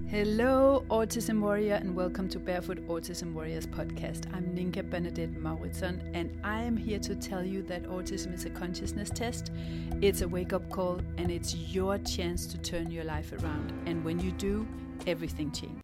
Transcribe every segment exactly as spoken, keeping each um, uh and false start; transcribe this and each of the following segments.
Hello, Autism Warrior, and welcome to Barefoot Autism Warriors podcast. I'm Ninka Bernadette Mauritson, and I am here to tell you that autism is a consciousness test, it's a wake-up call, and it's your chance to turn your life around. And when you do, everything changes.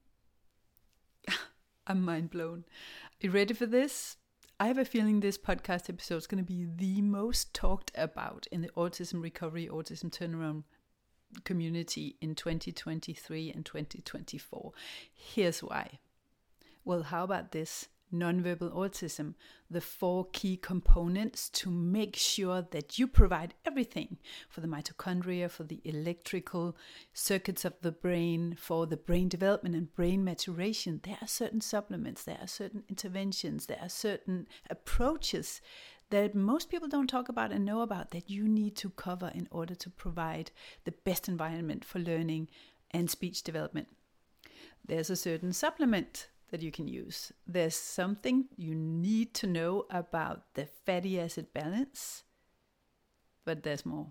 I'm mind blown. Are you ready for this? I have a feeling this podcast episode is going to be the most talked about in the autism recovery, autism turnaround community in twenty twenty-three and twenty twenty-four. Here's why. Well, how about this? Nonverbal autism, the four key components to make sure that you provide everything for the mitochondria, for the electrical circuits of the brain, for the brain development and brain maturation. There are certain supplements, there are certain interventions, there are certain approaches that most people don't talk about and know about that you need to cover in order to provide the best environment for learning and speech development. There's a certain supplement that you can use. There's something you need to know about the fatty acid balance, but there's more.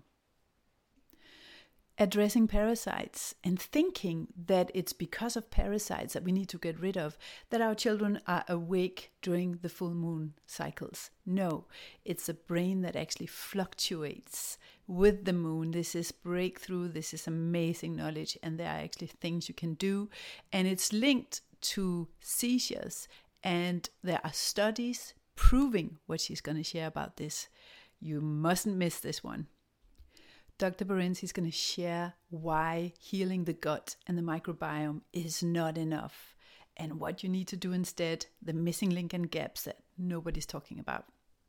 Addressing parasites and thinking that it's because of parasites that we need to get rid of that our children are awake during the full moon cycles. No, it's a brain that actually fluctuates with the moon. This is breakthrough, this is amazing knowledge, and there are actually things you can do, and it's linked to seizures, and there are studies proving what she's going to share about this. You mustn't miss this one. Doctor Barenzi is going to share why healing the gut and the microbiome is not enough and what you need to do instead, the missing link and gaps that nobody's talking about.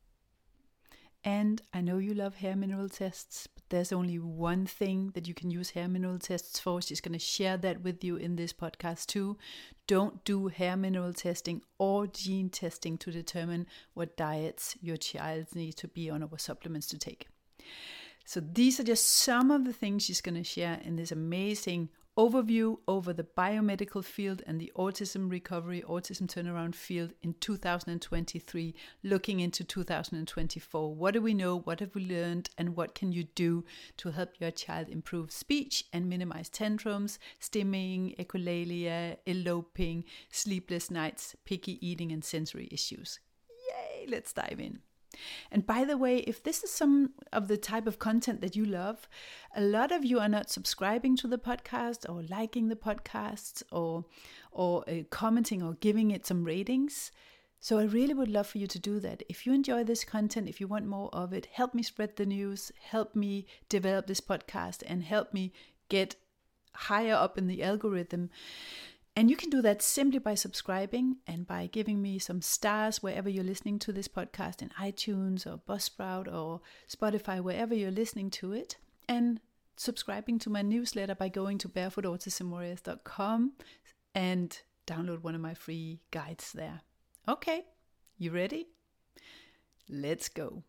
And I know you love hair mineral tests, but there's only one thing that you can use hair mineral tests for. She's going to share that with you in this podcast too. Don't do hair mineral testing or gene testing to determine what diets your child needs to be on or what supplements to take. So these are just some of the things she's going to share in this amazing overview over the biomedical field and the autism recovery, autism turnaround field in two thousand twenty-three, looking into two thousand twenty-four. What do we know? What have we learned? And what can you do to help your child improve speech and minimize tantrums, stimming, echolalia, eloping, sleepless nights, picky eating, and sensory issues? Yay! Let's dive in. And by the way, if this is some of the type of content that you love, a lot of you are not subscribing to the podcast or liking the podcasts or or uh, commenting or giving it some ratings. So I really would love for you to do that. If you enjoy this content, if you want more of it, help me spread the news, help me develop this podcast, and help me get higher up in the algorithm. And you can do that simply by subscribing and by giving me some stars wherever you're listening to this podcast, in iTunes or Buzzsprout or Spotify, wherever you're listening to it. And subscribing to my newsletter by going to barefoot autism warriors dot com and download one of my free guides there. Okay, you ready? Let's go.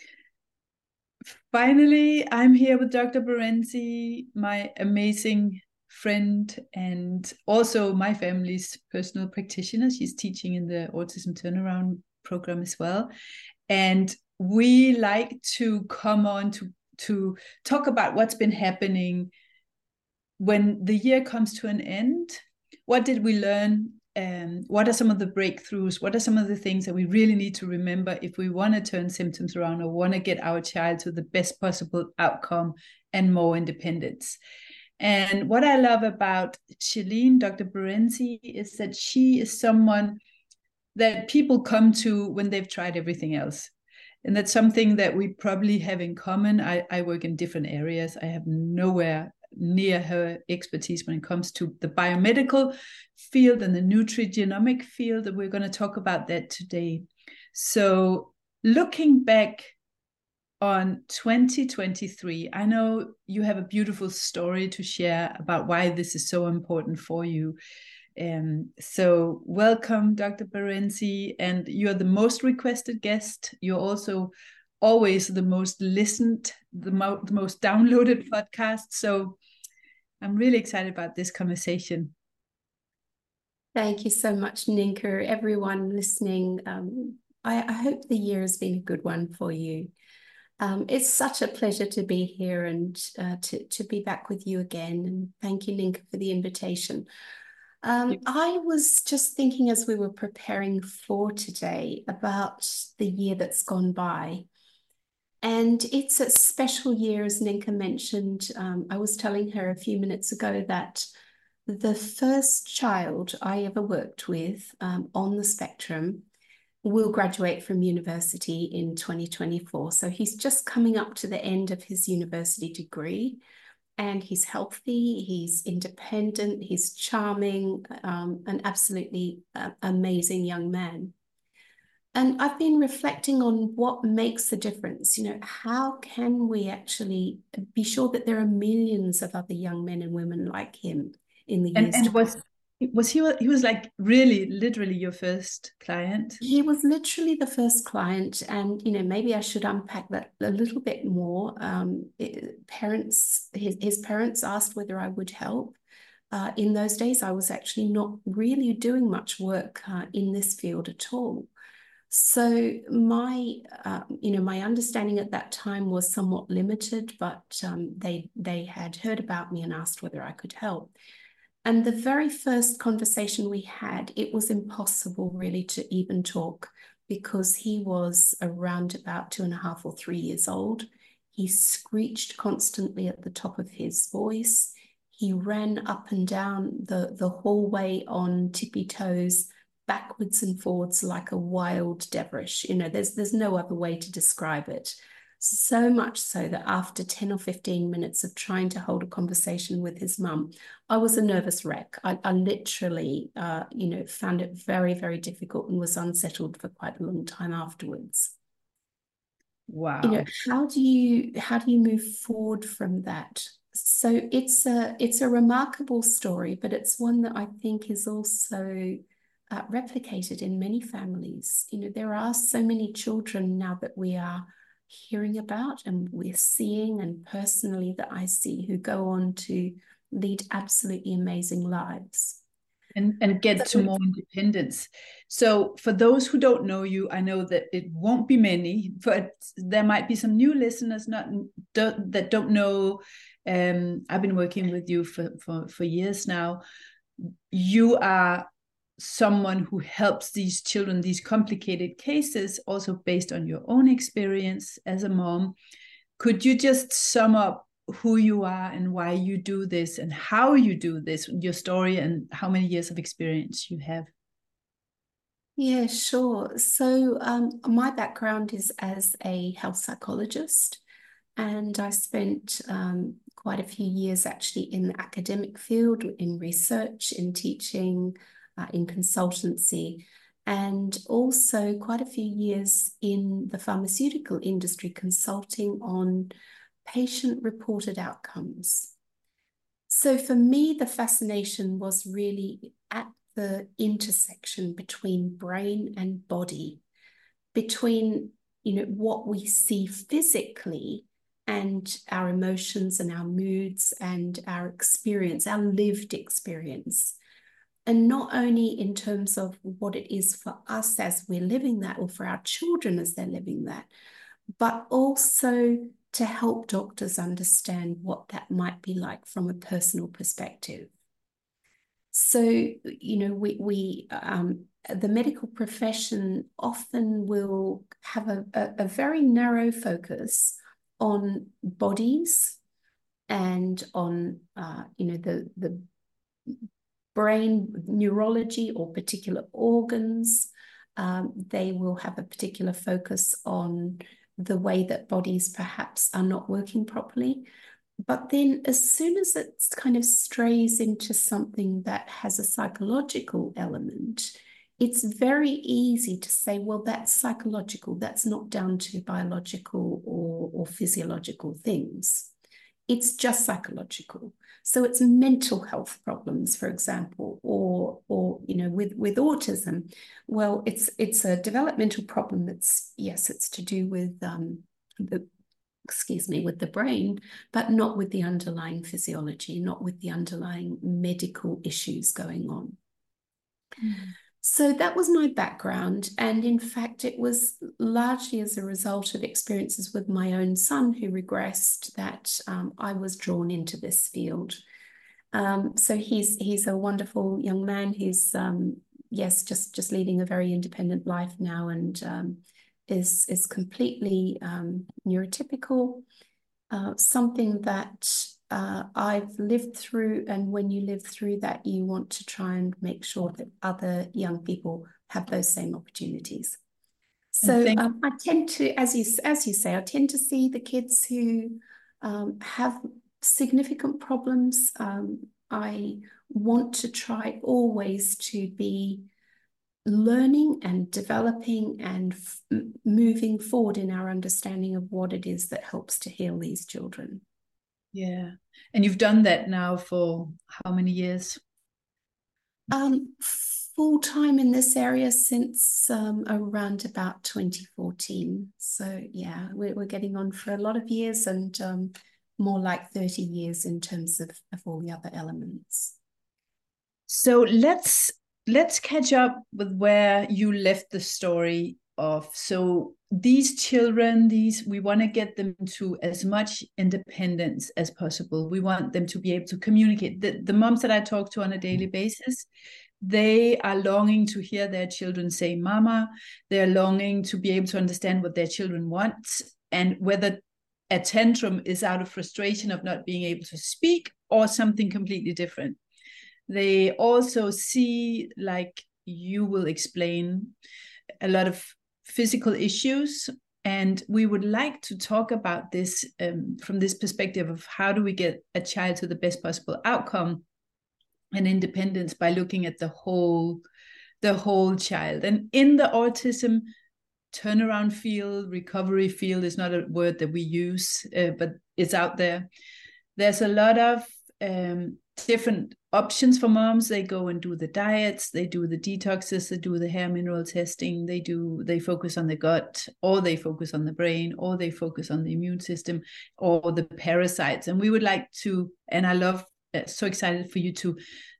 Finally, I'm here with Doctor Barenzi, my amazing friend and also my family's personal practitioner. She's teaching in the Autism Turnaround program as well. And we like to come on to, to talk about what's been happening when the year comes to an end. What did we learn? Um, what are some of the breakthroughs? What are some of the things that we really need to remember if we want to turn symptoms around or want to get our child to the best possible outcome and more independence? And what I love about Shalene, Doctor Barenzi, is that she is someone that people come to when they've tried everything else. And that's something that we probably have in common. I, I work in different areas. I have nowhere near her expertise when it comes to the biomedical field and the nutrigenomic field. And we're going to talk about that today. So looking back on twenty twenty-three, I know you have a beautiful story to share about why this is so important for you. Um, so welcome, Doctor Barenzi, and you're the most requested guest. You're also always the most listened, the, mo- the most downloaded podcast. So I'm really excited about this conversation. Thank you so much, Ninka. Everyone listening, um, I, I hope the year has been a good one for you. Um, it's such a pleasure to be here and uh, to, to be back with you again. And thank you, Ninka, for the invitation. Um, I was just thinking as we were preparing for today about the year that's gone by. And it's a special year, as Ninka mentioned. Um, I was telling her a few minutes ago that the first child I ever worked with um, on the spectrum will graduate from university in twenty twenty-four. So he's just coming up to the end of his university degree, and he's healthy, he's independent, he's charming, um, an absolutely uh, amazing young man. And I've been reflecting on what makes the difference. You know, how can we actually be sure that there are millions of other young men and women like him in the And years to and come? was was he he was like really literally your first client? He was literally the first client, and you know, maybe I should unpack that a little bit more. Um, it, parents, his, his parents asked whether I would help. Uh, in those days, I was actually not really doing much work uh, in this field at all. So my, uh, you know, my understanding at that time was somewhat limited, but um, they they had heard about me and asked whether I could help. And the very first conversation we had, it was impossible really to even talk because he was around about two and a half or three years old. He screeched constantly at the top of his voice. He ran up and down the, the hallway on tippy toes, backwards and forwards like a wild dervish. You know, there's, there's no other way to describe it. So much so that after ten or fifteen minutes of trying to hold a conversation with his mum, I was a nervous wreck. I, I literally, uh, you know, found it very, very difficult and was unsettled for quite a long time afterwards. You know, Wow. how do you how do you move forward from that? So it's a it's a remarkable story, but it's one that I think is also uh, replicated in many families. You know, there are so many children now that we are hearing about and we're seeing, and personally that I see, who go on to lead absolutely amazing lives. and and get to So, more independence. So for those who don't know you, I know that it won't be many, but there might be some new listeners not don't, that don't know. Um, I've been working with you for, for for years now. You are someone who helps these children, these complicated cases, also based on your own experience as a mom. Could you just sum up who you are and why you do this and how you do this, your story, and how many years of experience you have? yeah, sure. So, um, my background is as a health psychologist, and I spent um, quite a few years actually in the academic field, in research, in teaching, uh, in consultancy, and also quite a few years in the pharmaceutical industry, consulting on patient-reported outcomes. So for me, the fascination was really at the intersection between brain and body, between, you know, what we see physically and our emotions and our moods and our experience, our lived experience. And not only in terms of what it is for us as we're living that, or for our children as they're living that, but also to help doctors understand what that might be like from a personal perspective. So, you know, we, we um, the medical profession often will have a, a, a very narrow focus on bodies and on, uh, you know, the, the brain neurology or particular organs. Um, they will have a particular focus on the way that bodies perhaps are not working properly. But then, as soon as it kind of strays into something that has a psychological element, it's very easy to say, well, that's psychological. That's not down to biological or, or physiological things. It's just psychological. So it's mental health problems, for example, or or you know, with with autism. Well, it's it's a developmental problem that's, yes, it's to do with um, the excuse me, with the brain, but not with the underlying physiology, not with the underlying medical issues going on. Mm. So that was my background. And in fact, it was largely as a result of experiences with my own son who regressed that um, I was drawn into this field. Um, so he's he's a wonderful young man. He's um, yes, just just leading a very independent life now, and um, is is completely um, neurotypical. Uh, something that uh, I've lived through, and when you live through that, you want to try and make sure that other young people have those same opportunities. And So think, um, I tend to, as you as you say, I tend to see the kids who um, have significant problems. Um, I want to try always to be learning and developing and moving forward in our understanding of what it is that helps to heal these children. yeah. And you've done that now for how many years? Um, full time in this area since um, around about twenty fourteen. So yeah, we're, we're getting on for a lot of years, and um, more like thirty years in terms of, of all the other elements. So let's let's catch up with where you left the story off. So these children, these we want to get them to as much independence as possible. We want them to be able to communicate. The, the moms that I talk to on a daily basis, they are longing to hear their children say mama. They're longing to be able to understand what their children want, and whether a tantrum is out of frustration of not being able to speak or something completely different. They also see, like you will explain, a lot of physical issues. And we would like to talk about this um, from this perspective of how do we get a child to the best possible outcome and independence by looking at the whole, the whole child. And in the autism turnaround field, recovery field is not a word that we use, uh, but it's out there. There's a lot of um, different options for moms. They go and do the diets, they do the detoxes, they do the hair mineral testing, they do they focus on the gut, or they focus on the brain, or they focus on the immune system, or the parasites. And we would like to, and I love, uh, so excited for you to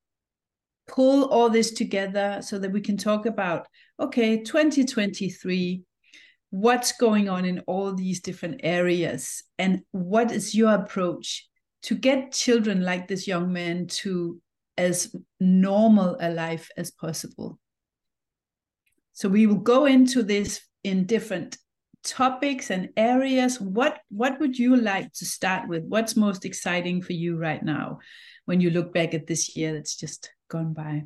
pull all this together so that we can talk about, okay, twenty twenty-three, what's going on in all these different areas, and what is your approach to get children like this young man to as normal a life as possible. So we will go into this in different topics and areas. What what would you like to start with? What's most exciting for you right now when you look back at this year that's just gone by?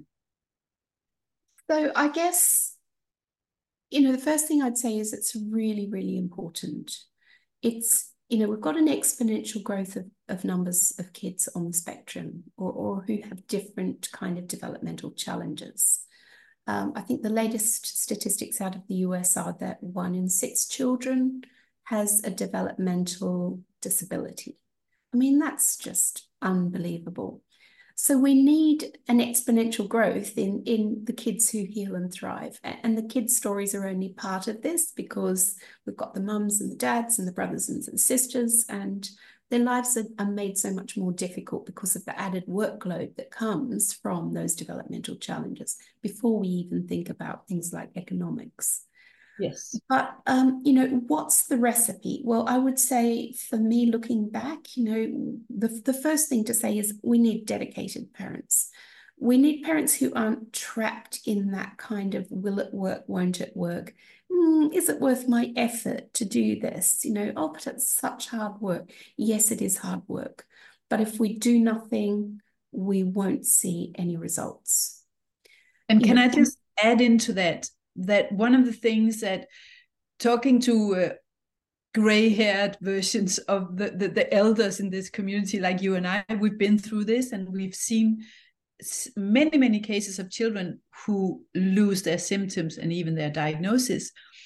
So I guess, you know, the first thing I'd say is it's really, really important. It's, you know, we've got an exponential growth of, of numbers of kids on the spectrum, or, or who have different kind of developmental challenges. Um, I think the latest statistics out of the U S are that one in six children has a developmental disability. I mean, that's just unbelievable. So we need an exponential growth in, in the kids who heal and thrive. And the kids' stories are only part of this, because we've got the mums and the dads and the brothers and the sisters, and their lives are, are made so much more difficult because of the added workload that comes from those developmental challenges, before we even think about things like economics. Yes. But, um, you know, what's the recipe? Well, I would say, for me, looking back, you know, the, the first thing to say is we need dedicated parents. We need parents who aren't trapped in that kind of, will it work, won't it work? Mm, is it worth my effort to do this? You know, oh, but it's such hard work. Yes, it is hard work. But if we do nothing, we won't see any results. And You can know, I just add into that, that one of the things that talking to uh, gray-haired versions of the, the, the elders in this community, like you and I, we've been through this, and we've seen many, many cases of children who lose their symptoms and even their diagnosis.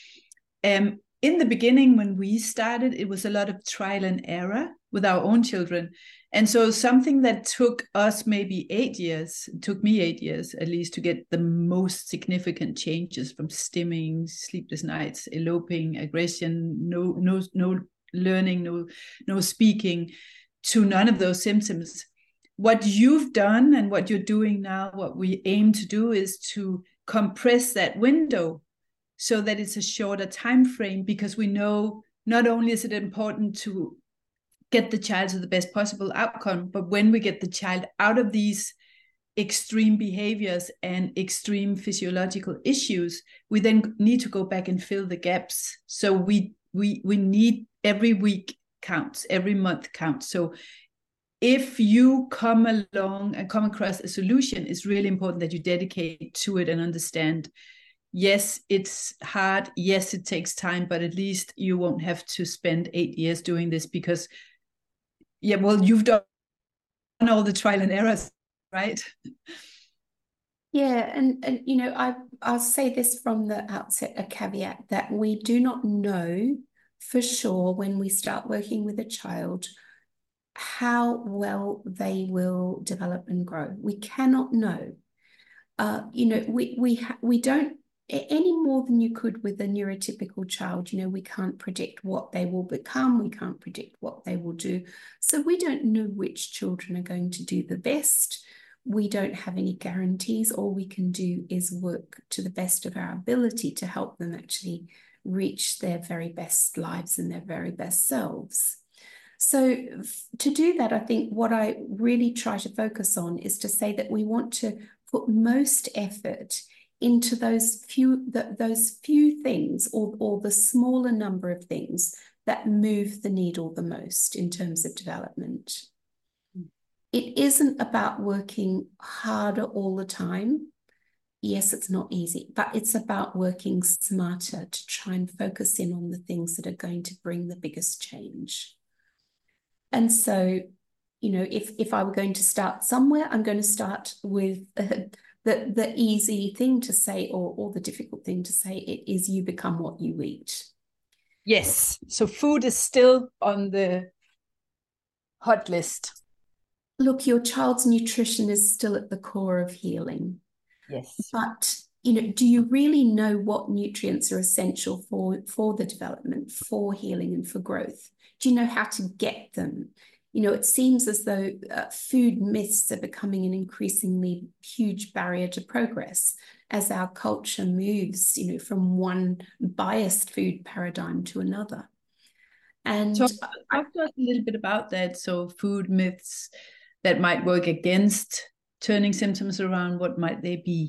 Um, in the beginning, when we started, it was a lot of trial and error with our own children. And so something that took us maybe eight years, took me eight years at least, to get the most significant changes, from stimming, sleepless nights, eloping, aggression, no, no, no learning, no, no speaking, to none of those symptoms. What you've done and what you're doing now, what we aim to do, is to compress that window so that it's a shorter time frame, because we know not only is it important to get the child to the best possible outcome, but when we get the child out of these extreme behaviors and extreme physiological issues, we then need to go back and fill the gaps. So we we we need every week counts, every month counts. So if you come along and come across a solution, it's really important that you dedicate to it and understand, yes, it's hard, yes, it takes time, but at least you won't have to spend eight years doing this, because yeah, well, you've done all the trial and errors, right? Yeah, and and you know, I I'll say this from the outset, a caveat that we do not know for sure when we start working with a child how well they will develop and grow. We cannot know. Uh, you know, we we ha- we don't any more than you could with a neurotypical child. You know, we can't predict what they will become. We can't predict what they will do. So we don't know which children are going to do the best. We don't have any guarantees. All we can do is work to the best of our ability to help them actually reach their very best lives and their very best selves. So to do that, I think what I really try to focus on is to say that we want to put most effort into those few the, those few things, or, or the smaller number of things that move the needle the most in terms of development. It isn't about working harder all the time. Yes, it's not easy, but it's about working smarter to try and focus in on the things that are going to bring the biggest change. And so, you know, if if I were going to start somewhere, I'm going to start with uh, the the easy thing to say, or or the difficult thing to say. It is, you become what you eat. Yes. So food is still on the hot list. Look, your child's nutrition is still at the core of healing. Yes. But, you know, do you really know what nutrients are essential for, for the development, for healing, and for growth? Do you know how to get them? You know, it seems as though uh, food myths are becoming an increasingly huge barrier to progress as our culture moves, you know, from one biased food paradigm to another. And Talk, I, talk to us a little bit about that. So food myths that might work against turning symptoms around, what might they be?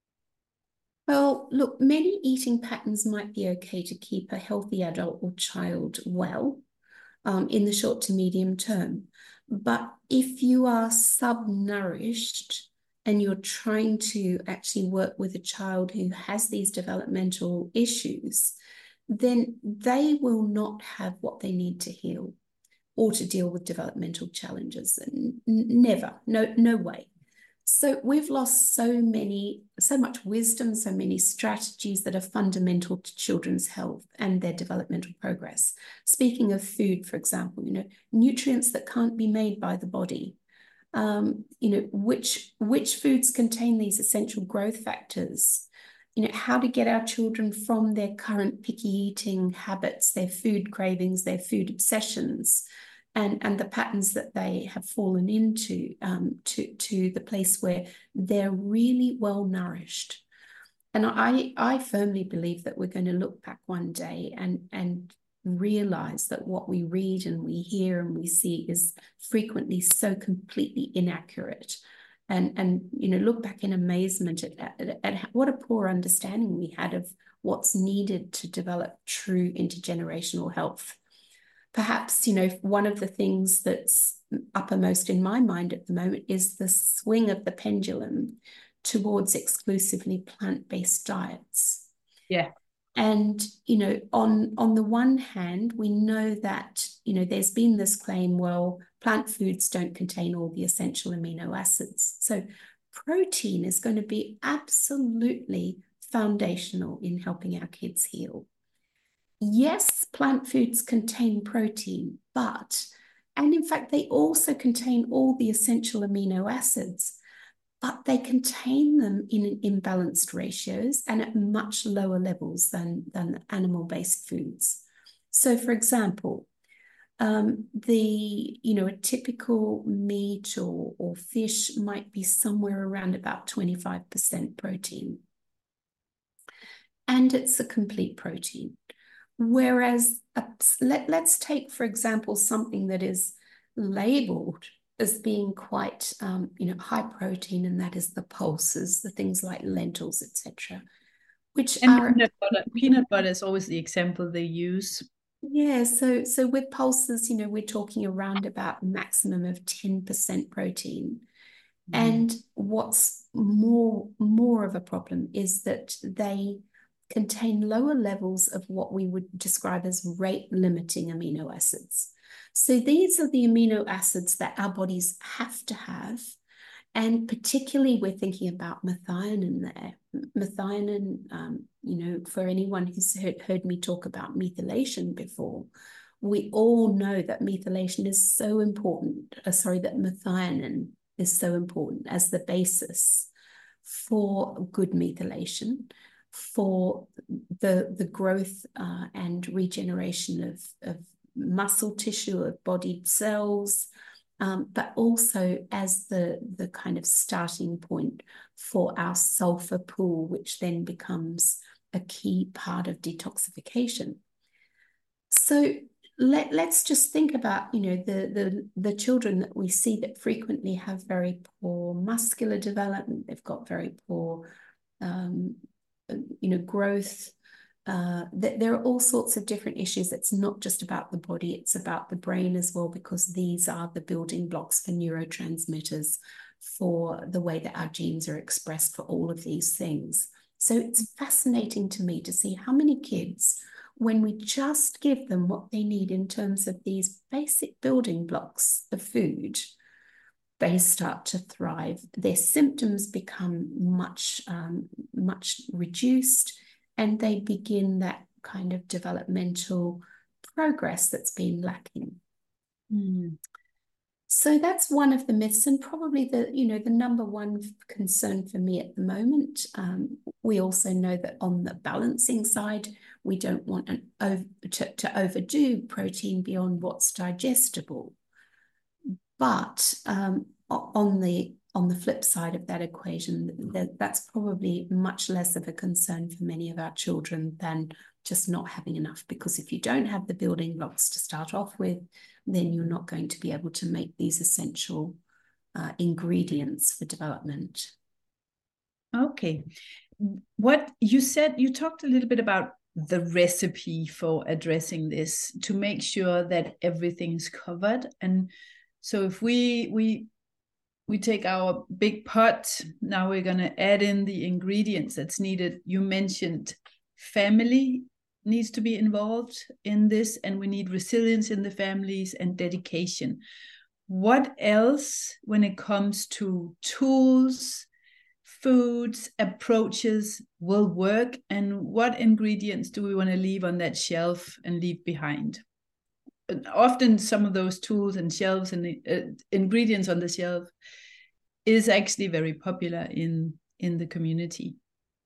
Well, look, many eating patterns might be okay to keep a healthy adult or child well um, in the short to medium term. But if you are subnourished and you're trying to actually work with a child who has these developmental issues, then they will not have what they need to heal or to deal with developmental challenges. N- never, no, no way. So we've lost so many, so much wisdom, so many strategies that are fundamental to children's health and their developmental progress. Speaking of food, for example, you know, nutrients that can't be made by the body. Um, you know, which which foods contain these essential growth factors? You know, how to get our children from their current picky eating habits, their food cravings, their food obsessions, and, and the patterns that they have fallen into, um, to, to the place where they're really well nourished. And I, I firmly believe that we're going to look back one day and, and realize that what we read and we hear and we see is frequently so completely inaccurate. And, and you know, look back in amazement at, at, at what a poor understanding we had of what's needed to develop true intergenerational health. Perhaps, you know, one of the things that's uppermost in my mind at the moment is the swing of the pendulum towards exclusively plant-based diets. Yeah. And, you know, on, on the one hand, we know that, you know, there's been this claim, well, plant foods don't contain all the essential amino acids. So protein is going to be absolutely foundational in helping our kids heal. Yes, plant foods contain protein, but, and in fact, they also contain all the essential amino acids, but they contain them in imbalanced ratios and at much lower levels than, than animal-based foods. So, for example, um, the, you know, a typical meat or, or fish might be somewhere around about twenty-five percent protein. and it's a complete protein. Whereas a, let, let's take, for example, something that is labeled as being quite, um, you know, high protein, and that is the pulses, the things like lentils, et cetera, which And are peanut butter. Peanut butter is always the example they use. yeah. So so with pulses, you know, we're talking around about a maximum of ten percent protein. Mm. And what's more more of a problem is that they contain lower levels of what we would describe as rate limiting amino acids. So these are the amino acids that our bodies have to have. And particularly, we're thinking about methionine there. Methionine, um, you know, for anyone who's heard, heard me talk about methylation before, we all know that methylation is so important. Uh, sorry, that methionine is so important as the basis for good methylation, for the, the growth uh, and regeneration of, of muscle tissue, of body cells, um, but also as the, the kind of starting point for our sulfur pool, which then becomes a key part of detoxification. So let, let's just think about, you know, the, the, the children that we see that frequently have very poor muscular development. They've got very poor, um, you know, growth. Uh, th there are all sorts of different issues. It's not just about the body, it's about the brain as well, because these are the building blocks for neurotransmitters, for the way that our genes are expressed for all of these things. So it's fascinating to me to see how many kids, when we just give them what they need in terms of these basic building blocks of food, they start to thrive. Their symptoms become much, um, much reduced, and they begin that kind of developmental progress that's been lacking. Mm. So that's one of the myths, and probably the, you know, the number one concern for me at the moment. Um, we also know that on the balancing side, we don't want an over, to, to overdo protein beyond what's digestible. But um, on the on the flip side of that equation, that, that's probably much less of a concern for many of our children than just not having enough. Because if you don't have the building blocks to start off with, then you're not going to be able to make these essential uh, ingredients for development. Okay. What you said, you talked a little bit about the recipe for addressing this to make sure that everything's covered. And so if we we we take our big pot, now we're going to add in the ingredients that's needed. You mentioned family needs to be involved in this, and we need resilience in the families and dedication. What else, when it comes to tools, foods, approaches, will work, and what ingredients do we want to leave on that shelf and leave behind? And often some of those tools and shelves and uh, ingredients on the shelf is actually very popular in in the community.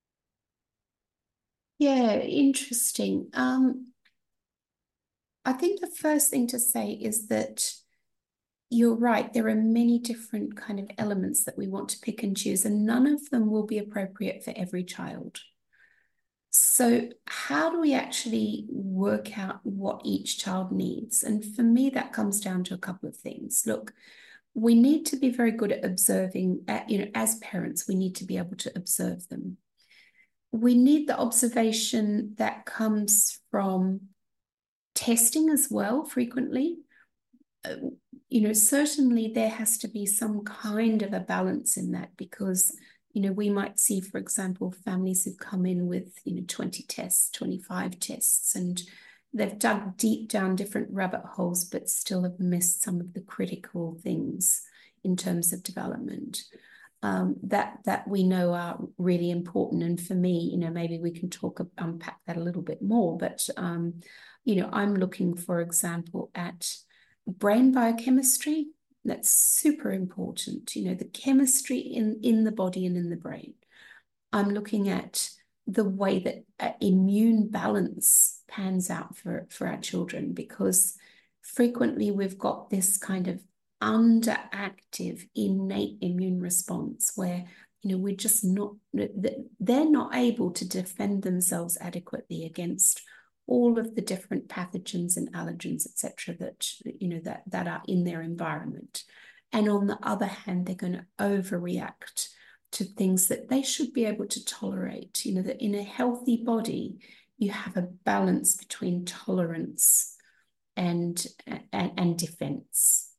Yeah, interesting. Um, I think the first thing to say is that you're right. There are many different kind of elements that we want to pick and choose, and none of them will be appropriate for every child. So how do we actually work out what each child needs? And for me, that comes down to a couple of things. Look, we need to be very good at observing, you know, as parents, we need to be able to observe them. We need the observation that comes from testing as well, frequently. Uh, you know, certainly there has to be some kind of a balance in that, because, you know, we might see, for example, families who've come in with, you know, twenty tests, twenty-five tests, and they've dug deep down different rabbit holes, but still have missed some of the critical things in terms of development. Um, that that we know are really important. And for me, you know, maybe we can talk, unpack that a little bit more. But, um, you know, I'm looking, for example, at brain biochemistry. That's super important. You know, the chemistry in, in the body and in the brain. I'm looking at the way that uh, immune balance pans out for, for our children, because frequently we've got this kind of underactive innate immune response where, you you know, we're just not, they're not able to defend themselves adequately against all of the different pathogens and allergens, et cetera, that, you know, that, that are in their environment. And on the other hand, they're going to overreact to things that they should be able to tolerate. You know, that in a healthy body, you have a balance between tolerance and, and, and defense.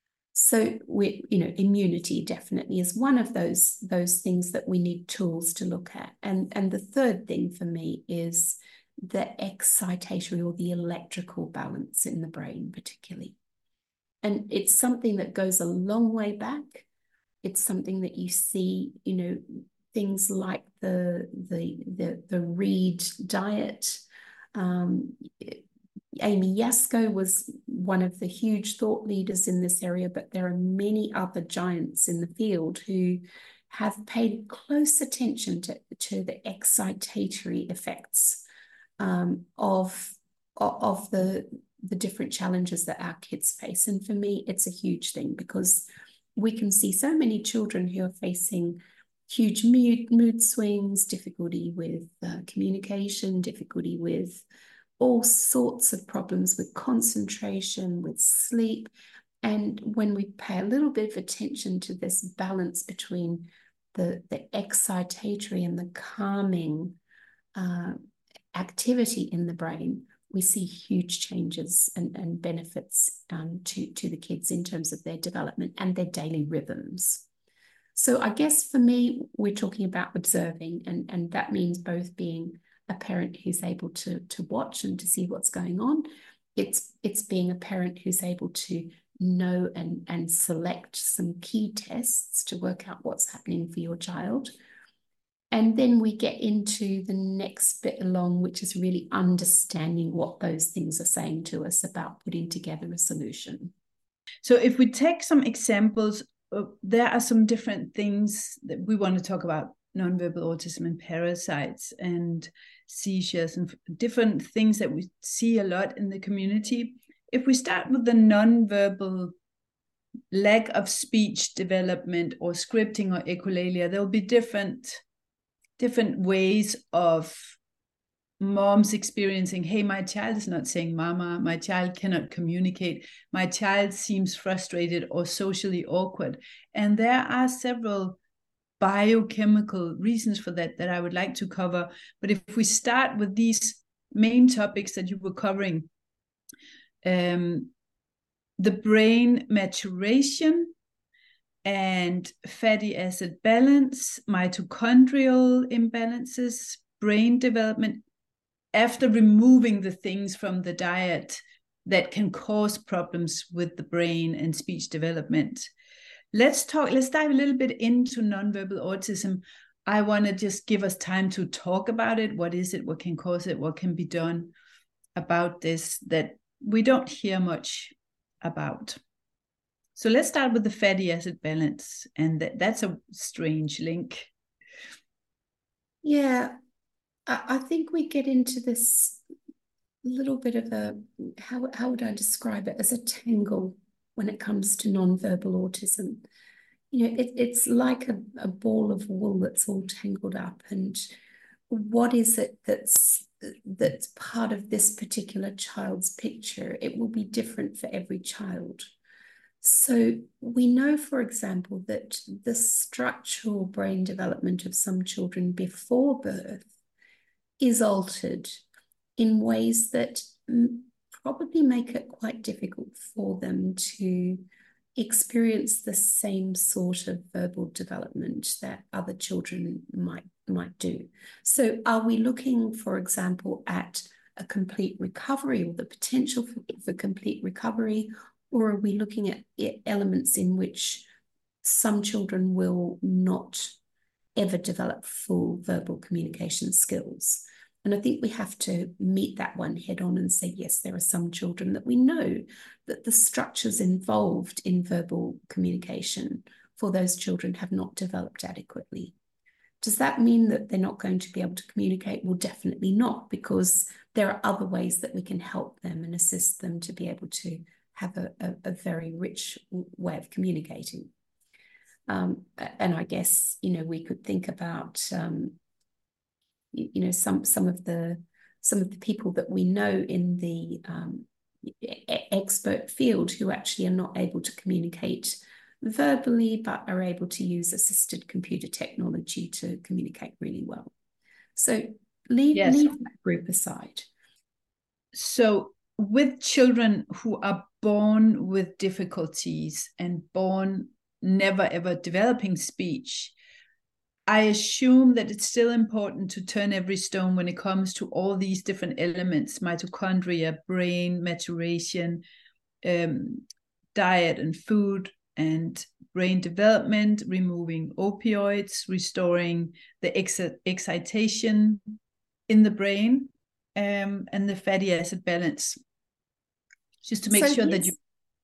So we, you know, immunity definitely is one of those, those things that we need tools to look at. And, and the third thing for me is the excitatory or the electrical balance in the brain, particularly. And it's something that goes a long way back. It's something that you see, you know, things like the the the, the Reed diet. Um, Amy Yasko was one of the huge thought leaders in this area, but there are many other giants in the field who have paid close attention to, to the excitatory effects um, of, of the, the different challenges that our kids face. And for me, it's a huge thing because we can see so many children who are facing huge mood, mood swings, difficulty with uh, communication, difficulty with all sorts of problems with concentration, with sleep. And when we pay a little bit of attention to this balance between the, the excitatory and the calming uh, activity in the brain, we see huge changes and, and benefits um, to, to the kids in terms of their development and their daily rhythms. So I guess for me, we're talking about observing, and, and that means both being a parent who's able to, to watch and to see what's going on. It's, it's being a parent who's able to know and, and select some key tests to work out what's happening for your child. And then we get into the next bit along, which is really understanding what those things are saying to us about putting together a solution. So if we take some examples, uh, there are some different things that we want to talk about: nonverbal autism and parasites and seizures and different things that we see a lot in the community. If we start with the nonverbal lack of speech development or scripting or echolalia, there will be different different ways of moms experiencing, hey, my child is not saying mama, my child cannot communicate, my child seems frustrated or socially awkward. And there are several biochemical reasons for that that I would like to cover. But if we start with these main topics that you were covering, um, the brain maturation and fatty acid balance, mitochondrial imbalances, brain development, after removing the things from the diet that can cause problems with the brain and speech development. Let's talk, let's dive a little bit into nonverbal autism. I want to just give us time to talk about it. What is it? What can cause it? What can be done about this that we don't hear much about? So let's start with the fatty acid balance, and that, that's a strange link. Yeah, I, I think we get into this little bit of a, how, how would I describe it, as a tangle when it comes to nonverbal autism. You know, it, it's like a, a ball of wool that's all tangled up, and what is it that's that's part of this particular child's picture? It will be different for every child. So we know, for example, that the structural brain development of some children before birth is altered in ways that probably make it quite difficult for them to experience the same sort of verbal development that other children might, might do. So are we looking, for example, at a complete recovery or the potential for, for complete recovery? Or are we looking at elements in which some children will not ever develop full verbal communication skills? And I think we have to meet that one head on and say, yes, there are some children that we know that the structures involved in verbal communication for those children have not developed adequately. Does that mean that they're not going to be able to communicate? Well, definitely not, because there are other ways that we can help them and assist them to be able to have a, a, a very rich way of communicating. Um, and I guess, you know, we could think about, um, you, you know, some some of the some of the people that we know in the um, expert field who actually are not able to communicate verbally, but are able to use assisted computer technology to communicate really well. So leave Yes. leave that group aside. So with children who are born with difficulties and born never ever developing speech, I assume that it's still important to turn every stone when it comes to all these different elements: mitochondria, brain maturation, um, diet and food, and brain development, removing opioids, restoring the ex- excitation in the brain, um, and the fatty acid balance, just to make So sure that you.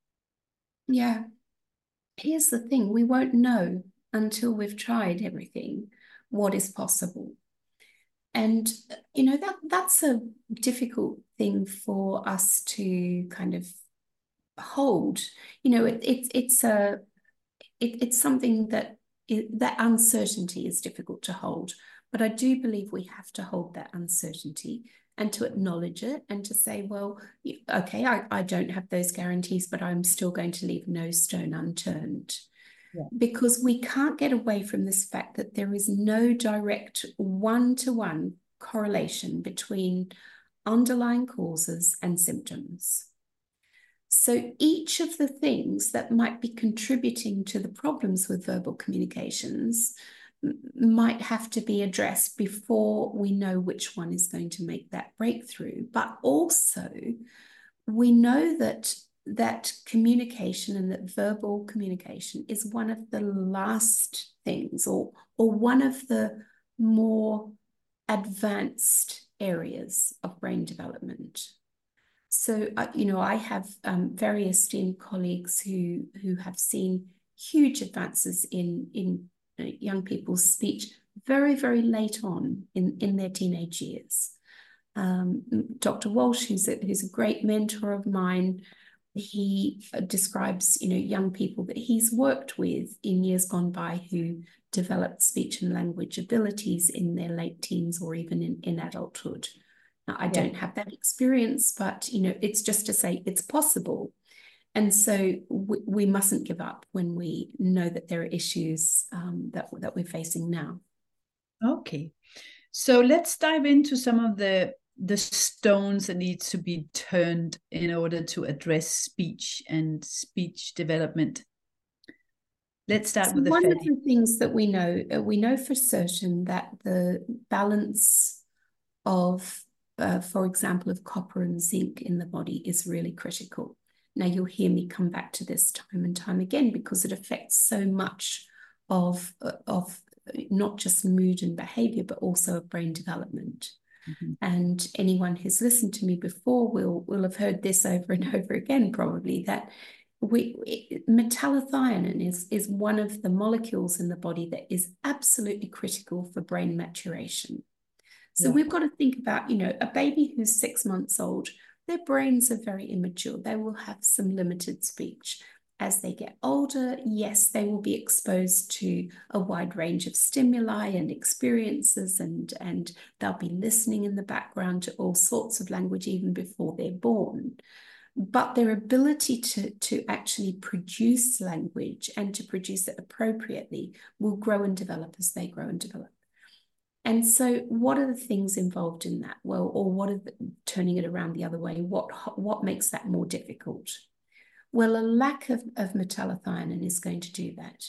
Yeah, here's the thing: we won't know until we've tried everything what is possible. And you know that that's a difficult thing for us to kind of hold. You know, it, it it's a it, it's something that it, that uncertainty is difficult to hold. But I do believe we have to hold that uncertainty and to acknowledge it and to say, well, okay, I, I don't have those guarantees, but I'm still going to leave no stone unturned. Yeah. Because we can't get away from this fact that there is no direct one-to-one correlation between underlying causes and symptoms. So each of the things that might be contributing to the problems with verbal communications might have to be addressed before we know which one is going to make that breakthrough. But also, we know that that communication and that verbal communication is one of the last things, or or one of the more advanced areas of brain development. So, uh, you know, I have um, very esteemed colleagues who who have seen huge advances in in uh, young people's speech very, very late on in, in their teenage years. Um, Doctor Walsh, who's a, who's a great mentor of mine, he describes, you know, young people that he's worked with in years gone by who developed speech and language abilities in their late teens or even in, in adulthood. Now, I Yeah. don't have that experience, but, you know, it's just to say it's possible. And so we, we mustn't give up when we know that there are issues um, that, that we're facing now. Okay. So let's dive into some of the the stones that needs to be turned in order to address speech and speech development. Let's start So with the one fatty. of the things that we know, uh, we know for certain that the balance of, uh, for example, of copper and zinc in the body is really critical. Now, you'll hear me come back to this time and time again because it affects so much of, uh, of not just mood and behavior, but also of brain development. Mm-hmm. And anyone who's listened to me before will, will have heard this over and over again, probably, that we, metallothionein is, is one of the molecules in the body that is absolutely critical for brain maturation. So yeah. We've got to think about, you know, a baby who's six months old, their brains are very immature. They will have some limited speech. As they get older, yes, they will be exposed to a wide range of stimuli and experiences, and, and they'll be listening in the background to all sorts of language even before they're born. But their ability to, to actually produce language and to produce it appropriately will grow and develop as they grow and develop. And so what are the things involved in that? Well, or what are the, turning it around the other way, what, what makes that more difficult? Well, a lack of, of metallothionein is going to do that.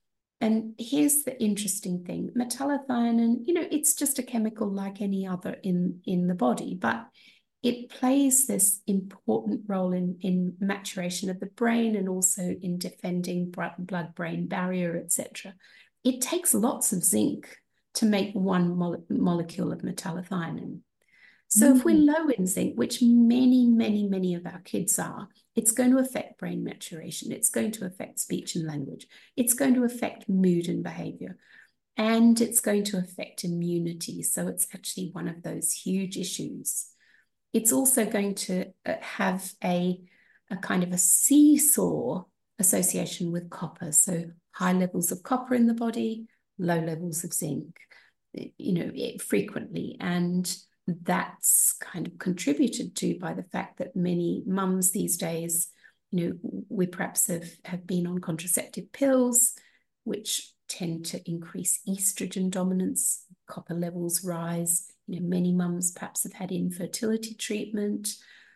And here's the interesting thing. Metallothionein, you know, it's just a chemical like any other in, in the body, but it plays this important role in, in maturation of the brain and also in defending blood-brain barrier, et cetera. It takes lots of zinc to make one mo molecule of metallothionein. So mm. if we're low in zinc, which many, many, many of our kids are, it's going to affect brain maturation. It's going to affect speech and language. It's going to affect mood and behavior. And it's going to affect immunity. So it's actually one of those huge issues. It's also going to have a, a kind of a seesaw association with copper. So high levels of copper in the body, low levels of zinc, you know, it, frequently. And that's kind of contributed to by the fact that many mums these days, you know, we perhaps have, have been on contraceptive pills, which tend to increase estrogen dominance, copper levels rise. You know, many mums perhaps have had infertility treatment.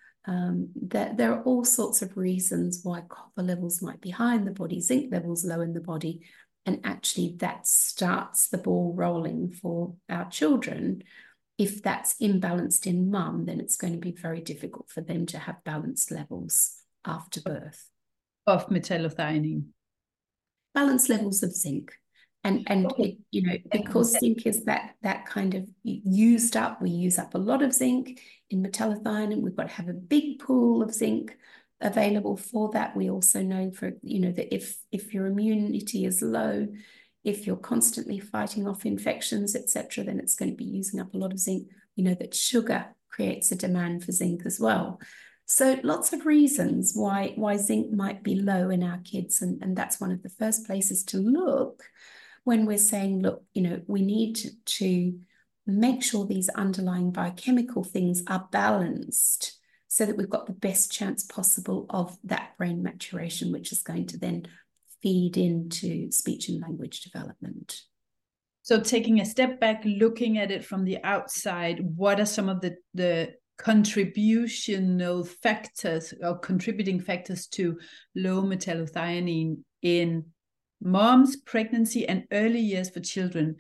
Um, there, there are all sorts of reasons why copper levels might be high in the body, zinc levels low in the body, and actually that starts the ball rolling for our children. If that's imbalanced in mum, then it's going to be very difficult for them to have balanced levels after birth. Of metallothionein. Balanced levels of zinc. And, and Okay. it, you know, because zinc is that, that kind of used up, we use up a lot of zinc in metallothionein. We've got to have a big pool of zinc available for that. We also know, for, you know, that if, if your immunity is low, if you're constantly fighting off infections, et cetera, then it's going to be using up a lot of zinc. We know that sugar creates a demand for zinc as well. So lots of reasons why, why zinc might be low in our kids. And, and that's one of the first places to look when we're saying, look, you know, we need to, to make sure these underlying biochemical things are balanced so that we've got the best chance possible of that brain maturation, which is going to then feed into speech and language development. So taking a step back, looking at it from the outside, what are some of the, the contributional factors or contributing factors to low metallothionein in mom's pregnancy and early years for children?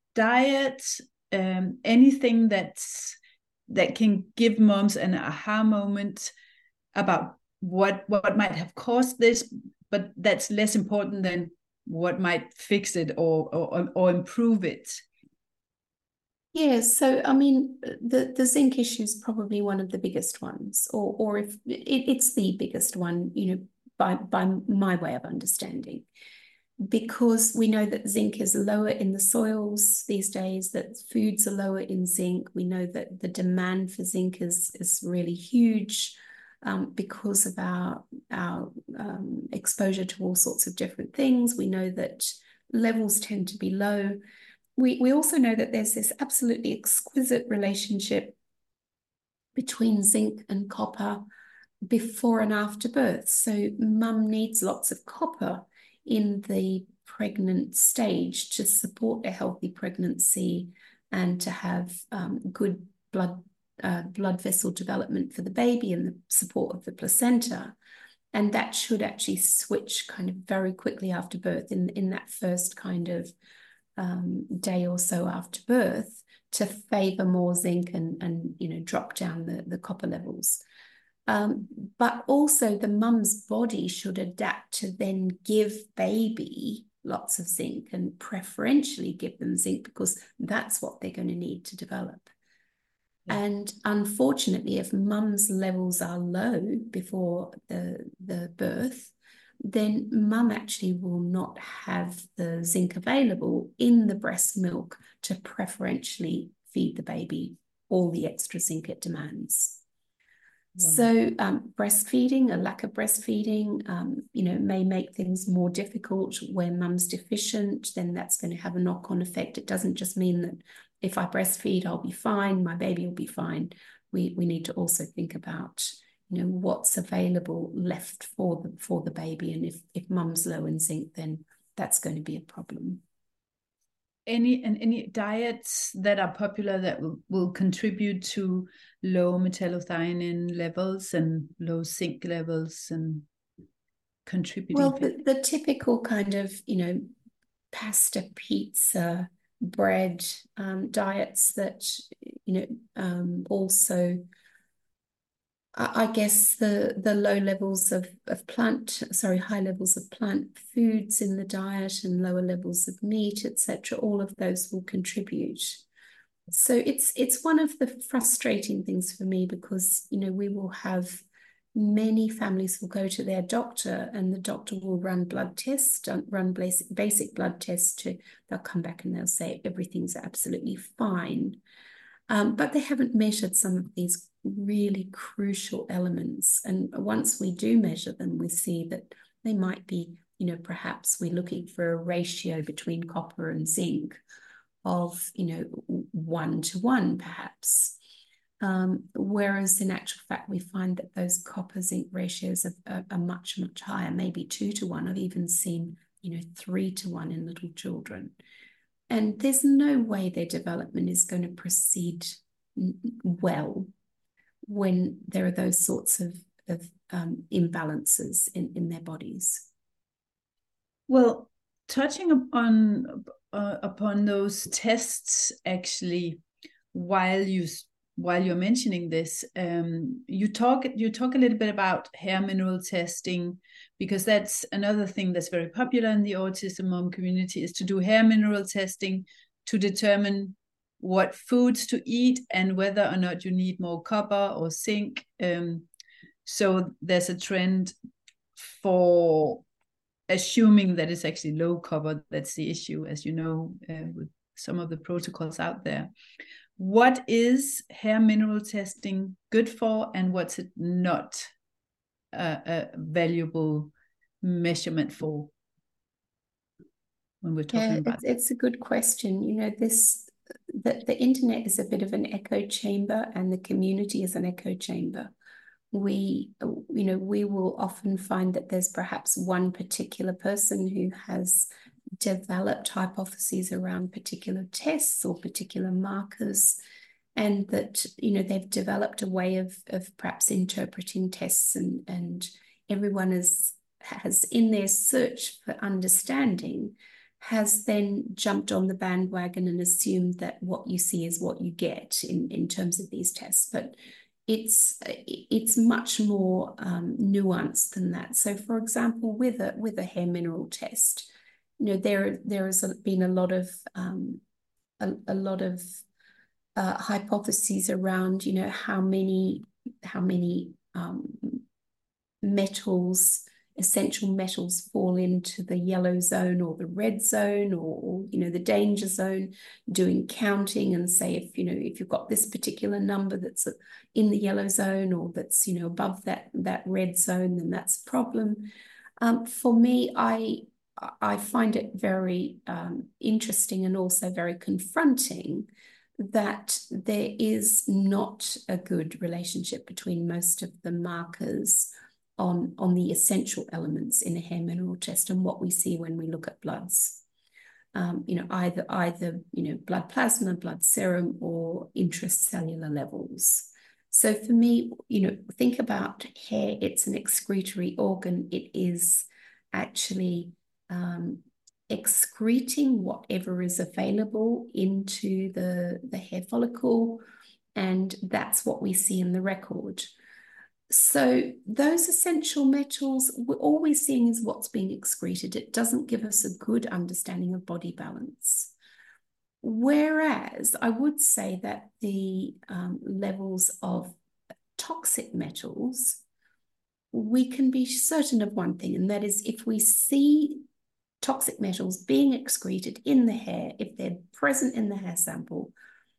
Diet, um, anything that's that can give moms an aha moment about what what might have caused this, but that's less important than what might fix it or or, or improve it. Yeah, so I mean, the, the zinc issue is probably one of the biggest ones, or or if it, it's the biggest one, you know, by by my way of understanding, because we know that zinc is lower in the soils these days, that foods are lower in zinc. We know that the demand for zinc is is really huge. Um, because of our, our um, exposure to all sorts of different things. We know that levels tend to be low. We, we also know that there's this absolutely exquisite relationship between zinc and copper before and after birth. So mum needs lots of copper in the pregnant stage to support a healthy pregnancy and to have um, good blood Uh, blood vessel development for the baby and the support of the placenta. And that should actually switch kind of very quickly after birth in, in that first kind of um, day or so after birth to favor more zinc and, and you know, drop down the, the copper levels. Um, but also the mum's body should adapt to then give baby lots of zinc and preferentially give them zinc because that's what they're going to need to develop. And unfortunately, if mum's levels are low before the, the birth, then mum actually will not have the zinc available in the breast milk to preferentially feed the baby all the extra zinc it demands. Wow. So um, breastfeeding, a lack of breastfeeding, um, you know, may make things more difficult where mum's deficient. Then that's going to have a knock-on effect. It doesn't just mean that if I breastfeed, I'll be fine, my baby will be fine. We, we need to also think about, you know, what's available left for the, for the baby. And if, if mum's low in zinc, then that's going to be a problem. Any and any diets that are popular that will, will contribute to low metallothionein levels and low zinc levels and contributing? Well, the, the typical kind of, you know, pasta, pizza, bread um, diets that, you know, um, also, I, I guess the the low levels of, of plant, sorry, high levels of plant foods in the diet and lower levels of meat, et cetera, all of those will contribute. So it's it's one of the frustrating things for me because, you know, we will have many families will go to their doctor and the doctor will run blood tests, run basic, basic blood tests to, they'll come back and they'll say everything's absolutely fine. Um, but they haven't measured some of these really crucial elements. And once we do measure them, we see that they might be you know, perhaps we're looking for a ratio between copper and zinc of, you know, one to one, perhaps. Um, whereas in actual fact, we find that those copper zinc ratios are, are, are much, much higher, maybe two to one. I've even seen, you know, three to one in little children. And there's no way their development is going to proceed well when there are those sorts of, of um, imbalances in, in their bodies. Well, touching upon uh, upon those tests, actually, while you while you're mentioning this, um, you talk you talk a little bit about hair mineral testing, because that's another thing that's very popular in the autism mom community, is to do hair mineral testing to determine what foods to eat and whether or not you need more copper or zinc. Um, so there's a trend for assuming that it's actually low copper that's the issue, as you know, uh, with some of the protocols out there. What is hair mineral testing good for, and what's it not a, a valuable measurement for when we're talking Yeah, about it's, it's a good question. You know, this the, the internet is a bit of an echo chamber, and the community is an echo chamber. We, you know, we will often find that there's perhaps one particular person who has developed hypotheses around particular tests or particular markers, and that, you know, they've developed a way of, of perhaps interpreting tests, and, and everyone is, has in their search for understanding, has then jumped on the bandwagon and assumed that what you see is what you get in, in terms of these tests. But it's it's much more um, nuanced than that. So, for example, with a with a hair mineral test, you know, there there has been a lot of um, a, a lot of uh, hypotheses around, you know, how many how many um, metals, essential metals, fall into the yellow zone or the red zone, or, or you know, the danger zone, doing counting and say, if you know, if you've got this particular number that's in the yellow zone, or that's, you know, above that that red zone, then that's a problem. Um, for me, I I find it very um, interesting and also very confronting that there is not a good relationship between most of the markers on, on the essential elements in a hair mineral test and what we see when we look at bloods. Um, you know, either either you know, blood plasma, blood serum, or intracellular levels. So for me, you know, think about hair. It's an excretory organ. It is actually um, excreting whatever is available into the, the hair follicle, and that's what we see in the record. So those essential metals, we're always seeing is what's being excreted. It doesn't give us a good understanding of body balance. Whereas I would say that the um, levels of toxic metals, we can be certain of one thing, and that is if we see toxic metals being excreted in the hair, if they're present in the hair sample,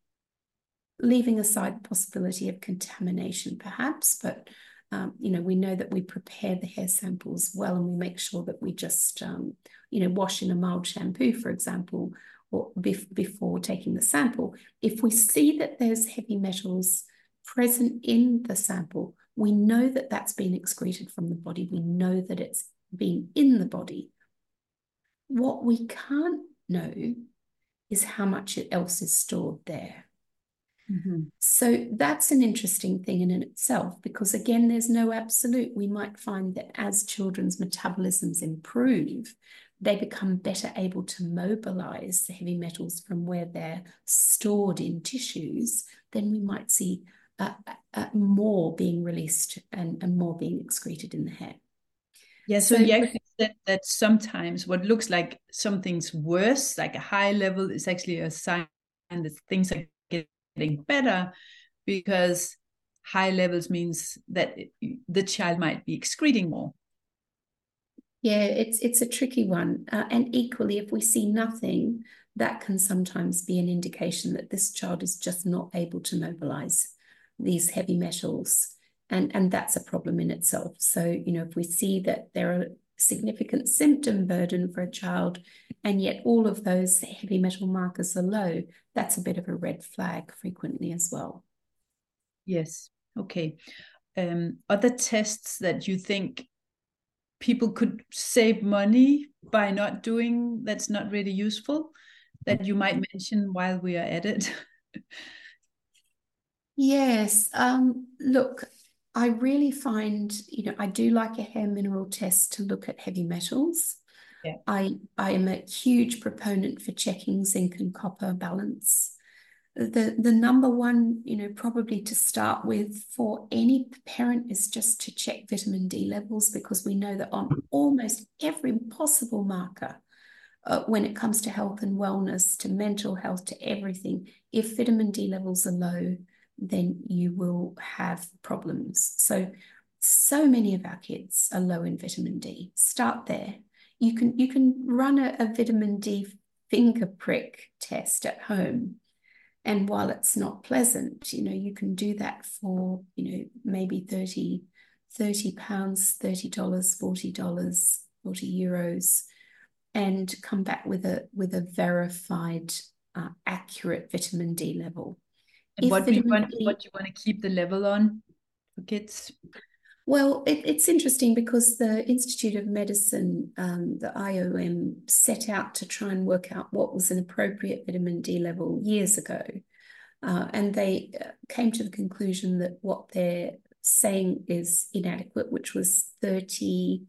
leaving aside the possibility of contamination perhaps, but um, you know, we know that we prepare the hair samples well, and we make sure that we just, um, you know, wash in a mild shampoo, for example, or bef before taking the sample. If we see that there's heavy metals present in the sample, we know that that's been excreted from the body. We know that it's been in the body. What we can't know is how much else is stored there. Mm-hmm. So that's an interesting thing in and itself, because again, there's no absolute. We might find that as children's metabolisms improve, they become better able to mobilize the heavy metals from where they're stored in tissues. Then we might see uh, uh, more being released and, and more being excreted in the hair. Yeah, so, so you actually said that sometimes what looks like something's worse, like a high level, is actually a sign that things are getting better, because high levels means that the child might be excreting more. Yeah, it's it's a tricky one. Uh, and equally, if we see nothing, that can sometimes be an indication that this child is just not able to mobilize these heavy metals. And, and that's a problem in itself. So, you know, if we see that there are significant symptom burden for a child, and yet all of those heavy metal markers are low, that's a bit of a red flag frequently as well. Yes. Okay. Um, other tests that you think people could save money by not doing, that's not really useful, that you might mention while we are at it? Yes. Um, look, I really find, you know, I do like a hair mineral test to look at heavy metals. Yeah. I, I am a huge proponent for checking zinc and copper balance. The, the number one, you know, probably to start with for any parent is just to check vitamin D levels, because we know that on almost every possible marker, uh, when it comes to health and wellness, to mental health, to everything, if vitamin D levels are low, then you will have problems. So, so many of our kids are low in vitamin D. Start there. You can, you can run a, a vitamin D finger prick test at home. And while it's not pleasant, you know, you can do that for, you know, maybe thirty, thirty pounds, thirty dollars, forty dollars, forty euros, and come back with a with a verified, uh, accurate vitamin D level. And If what do you vitamin want, D, what do you want to keep the level on for kids? well, it, it's interesting because the Institute of Medicine, um, the I O M, set out to try and work out what was an appropriate vitamin D level years ago. Uh, and they uh, came to the conclusion that what they're saying is inadequate, which was thirty,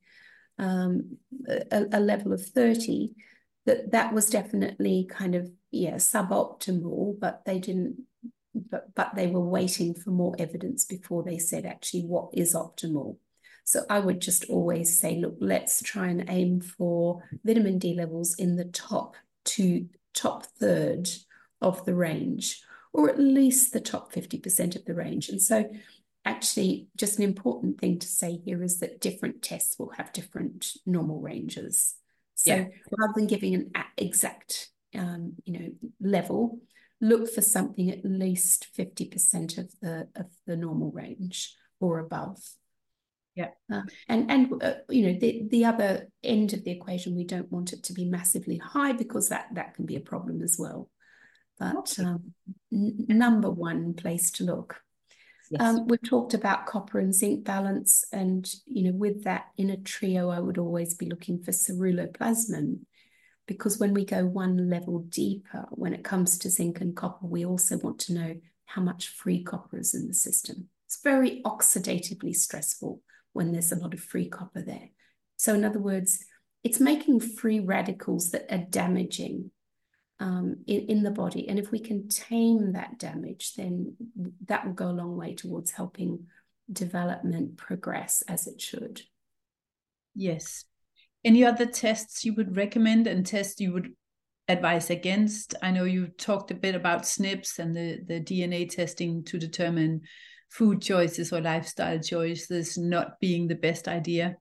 um, a, a level of thirty, that that was definitely kind of, yeah, suboptimal, but they didn't, but, but they were waiting for more evidence before they said actually what is optimal. So I would just always say, look, let's try and aim for vitamin D levels in the top two, top third of the range, or at least the top fifty percent of the range. And so actually, just an important thing to say here is that different tests will have different normal ranges. So Yeah. rather than giving an exact, um, you know, level, look for something at least fifty percent of the of the normal range or above. Yeah. Uh, and and uh, you know, the the other end of the equation, we don't want it to be massively high, because that that can be a problem as well. But Okay. um, number one place to look. Yes. Um, we've talked about copper and zinc balance, and you know, with that in a trio, I would always be looking for ceruloplasmin, because when we go one level deeper, when it comes to zinc and copper, we also want to know how much free copper is in the system. It's very oxidatively stressful when there's a lot of free copper there. So in other words, it's making free radicals that are damaging um, in, in the body. And if we can tame that damage, then that will go a long way towards helping development progress as it should. Yes. Any other tests you would recommend, and tests you would advise against? I know you talked a bit about S N Ps and the, the D N A testing to determine food choices or lifestyle choices not being the best idea.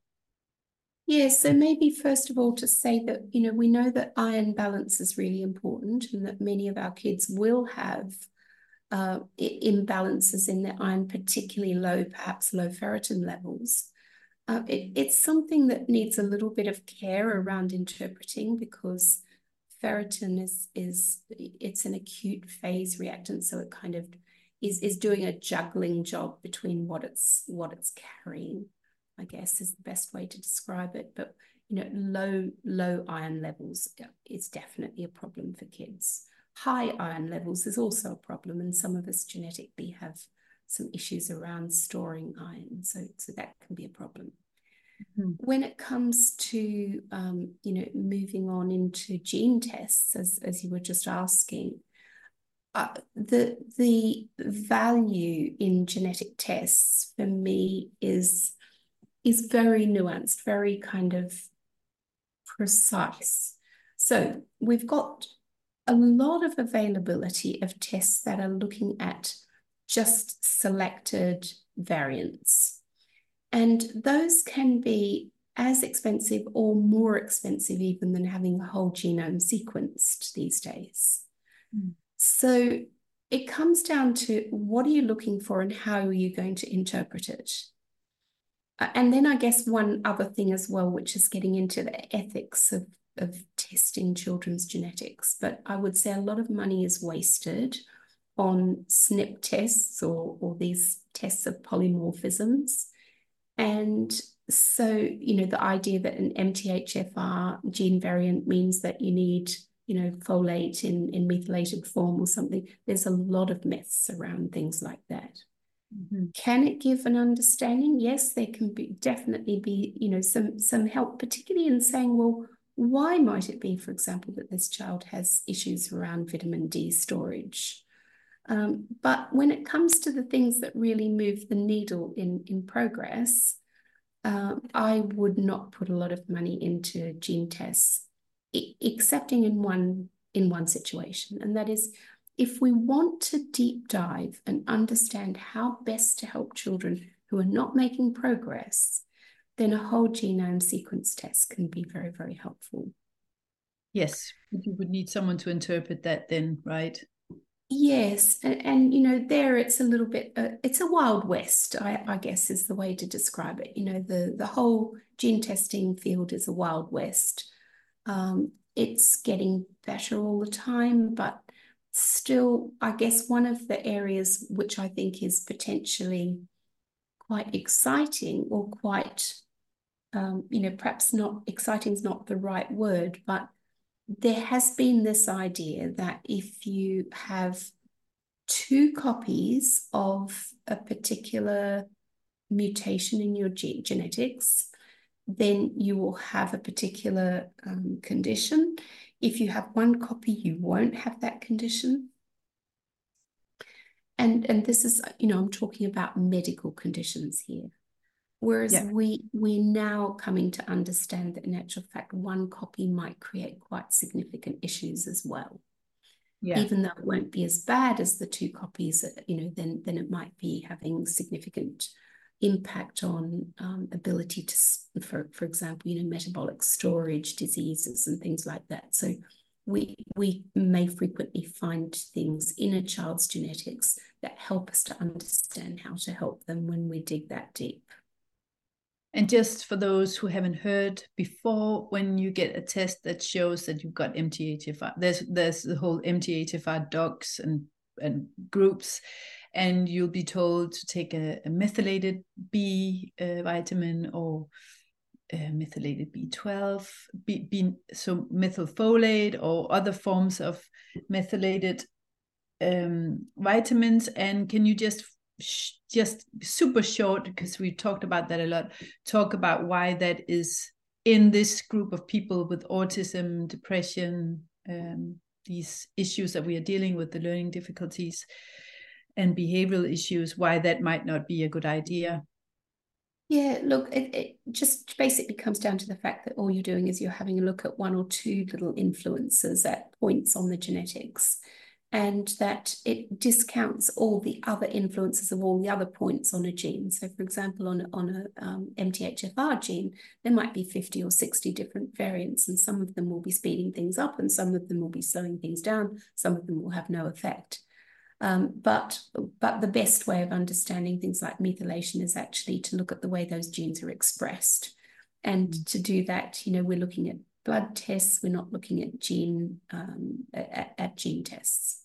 Yeah, so maybe first of all to say that, you know, we know that iron balance is really important, and that many of our kids will have uh, imbalances in their iron, particularly low, perhaps low ferritin levels. Uh, it, it's something that needs a little bit of care around interpreting, because ferritin is, is it's an acute phase reactant, so it kind of is, is doing a juggling job between what it's what it's carrying, I guess is the best way to describe it. But you know, low low iron levels is definitely a problem for kids. High iron levels is also a problem, and some of us genetically have some issues around storing iron, so so that can be a problem. Mm-hmm. When it comes to um, you know, moving on into gene tests, as as you were just asking, uh, the the value in genetic tests for me is is very nuanced, very kind of precise. So we've got a lot of availability of tests that are looking at just selected variants. And those can be as expensive or more expensive even than having a whole genome sequenced these days. Mm. So it comes down to, what are you looking for and how are you going to interpret it? and then I guess one other thing as well, which is getting into the ethics of, of testing children's genetics. But I would say a lot of money is wasted on S N P tests or, or these tests of polymorphisms. And so, you know, the idea that an M T H F R gene variant means that you need, you know, folate in, in methylated form or something. There's a lot of myths around things like that. Mm-hmm. Can it give an understanding? Yes, there can be definitely be, you know, some some help, particularly in saying, well, why might it be, for example, that this child has issues around vitamin D storage? Um, but when it comes to the things that really move the needle in, in progress, uh, I would not put a lot of money into gene tests, excepting in one in one situation, and that is if we want to deep dive and understand how best to help children who are not making progress, then a whole genome sequence test can be very, very helpful. Yes, you would need someone to interpret that then, right? Yes, and, and you know, there it's a little bit, uh, it's a wild west, I, I guess is the way to describe it. You know, the, the whole gene testing field is a wild west. Um, it's getting better all the time, but still, I guess one of the areas which I think is potentially quite exciting or quite, um, you know, perhaps not exciting is not the right word, but there has been this idea that if you have two copies of a particular mutation in your ge- genetics, then you will have a particular um, condition. If you have one copy, you won't have that condition. And, and this is, you know, I'm talking about medical conditions here. Whereas yeah. we, we're now coming to understand that in actual fact, one copy might create quite significant issues as well. Yeah. Even though it won't be as bad as the two copies, you know, then, then it might be having significant impact on um, ability to, for, for example, you know, metabolic storage diseases and things like that. So we, we may frequently find things in a child's genetics that help us to understand how to help them when we dig that deep. And just for those who haven't heard before, when you get a test that shows that you've got M T H F R, there's there's the whole M T H F R docs and, and groups, and you'll be told to take a, a methylated B uh, vitamin or uh, methylated B twelve, B, B, so methylfolate or other forms of methylated um, vitamins. And can you just just super short, because we talked about that a lot, talk about why that is in this group of people with autism, depression, um, these issues that we are dealing with, the learning difficulties and behavioral issues, why that might not be a good idea? Yeah, look, it, it just basically comes down to the fact that all you're doing is you're having a look at one or two little influences at points on the genetics, and that it discounts all the other influences of all the other points on a gene. So, for example, on, on a um, M T H F R gene, there might be fifty or sixty different variants, and some of them will be speeding things up, and some of them will be slowing things down, some of them will have no effect. Um, but, but the best way of understanding things like methylation is actually to look at the way those genes are expressed. And mm-hmm. to do that, you know, we're looking at blood tests, we're not looking at gene um, at, at gene tests.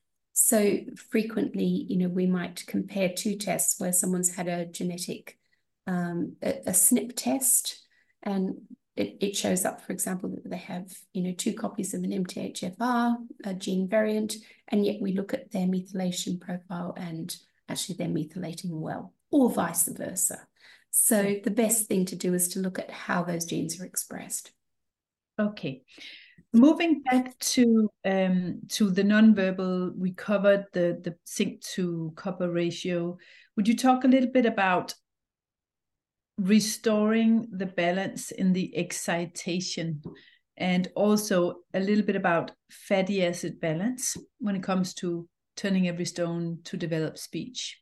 So frequently, you know, we might compare two tests where someone's had a genetic, um, a, a S N P test, and it, it shows up, for example, that they have, you know, two copies of an M T H F R, a gene variant, and yet we look at their methylation profile and actually they're methylating well, or vice versa. So okay. The best thing to do is to look at how those genes are expressed. Okay. Moving back to um, to the nonverbal, we covered the, the zinc to copper ratio. Would you talk a little bit about restoring the balance in the excitation, and also a little bit about fatty acid balance when it comes to turning every stone to develop speech?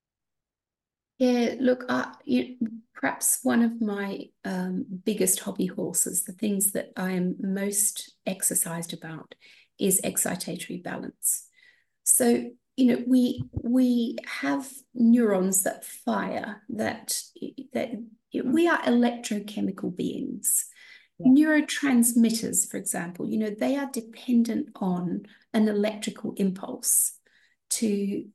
Yeah, look, uh, you, perhaps one of my um, biggest hobby horses, the things that I am most exercised about, is excitatory balance. So you know, we we have neurons that fire, that that we are electrochemical beings. Yeah. Neurotransmitters, for example, you know, they are dependent on an electrical impulse to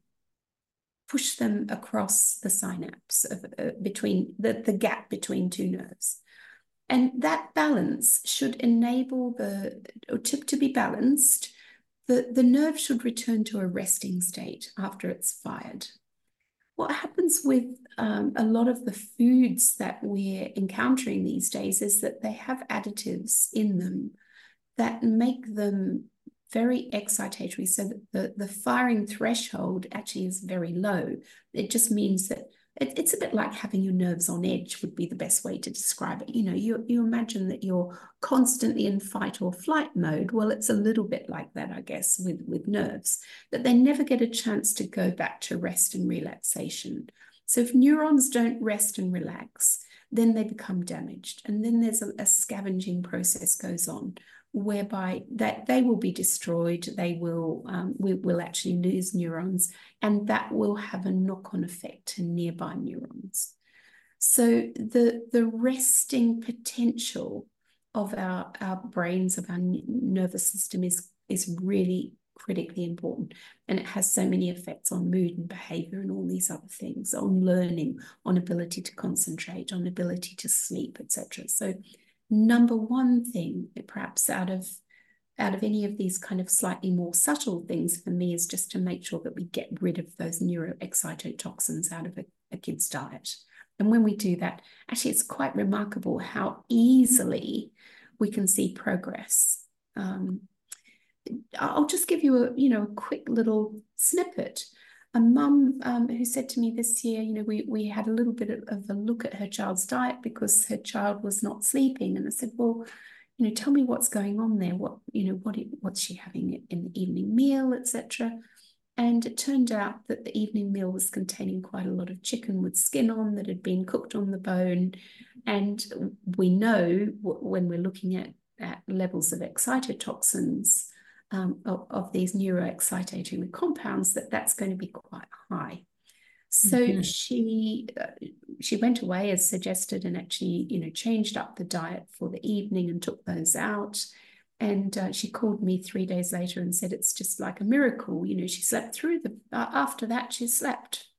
push them across the synapse of, uh, between the, the gap between two nerves. And that balance should enable the, to, to be balanced, the, the nerve should return to a resting state after it's fired. What happens with um, a lot of the foods that we're encountering these days is that they have additives in them that make them very excitatory, so that the, the firing threshold actually is very low. It just means that it, it's a bit like having your nerves on edge would be the best way to describe it. You know, you, you imagine that you're constantly in fight or flight mode. Well, it's a little bit like that, I guess, with, with nerves, that they never get a chance to go back to rest and relaxation. So if neurons don't rest and relax, then they become damaged. And then there's a, a scavenging process goes on, whereby that they will be destroyed, they will um, we will actually lose neurons, and that will have a knock-on effect to nearby neurons. So the the resting potential of our our brains, of our nervous system is is really critically important, and it has so many effects on mood and behavior and all these other things, on learning, on ability to concentrate, on ability to sleep, et cetera. So number one thing, perhaps out of out of any of these kind of slightly more subtle things for me, is just to make sure that we get rid of those neuroexcitotoxins out of a, a kid's diet. And when we do that, actually, it's quite remarkable how easily we can see progress. Um, I'll just give you a, you know, a quick little snippet. A mum um, who said to me this year, you know, we, we had a little bit of a look at her child's diet because her child was not sleeping. And I said, well, you know, tell me what's going on there. What, you know, what what's she having in the evening meal, et cetera. And it turned out that the evening meal was containing quite a lot of chicken with skin on that had been cooked on the bone. And we know when we're looking at, at levels of excitotoxins, Um, of, of these neuroexcitatory compounds, that that's going to be quite high. So mm-hmm. she uh, she went away as suggested, and actually, you know, changed up the diet for the evening and took those out. And uh, she called me three days later and said it's just like a miracle. You know, she slept through the. Uh, after that, she slept.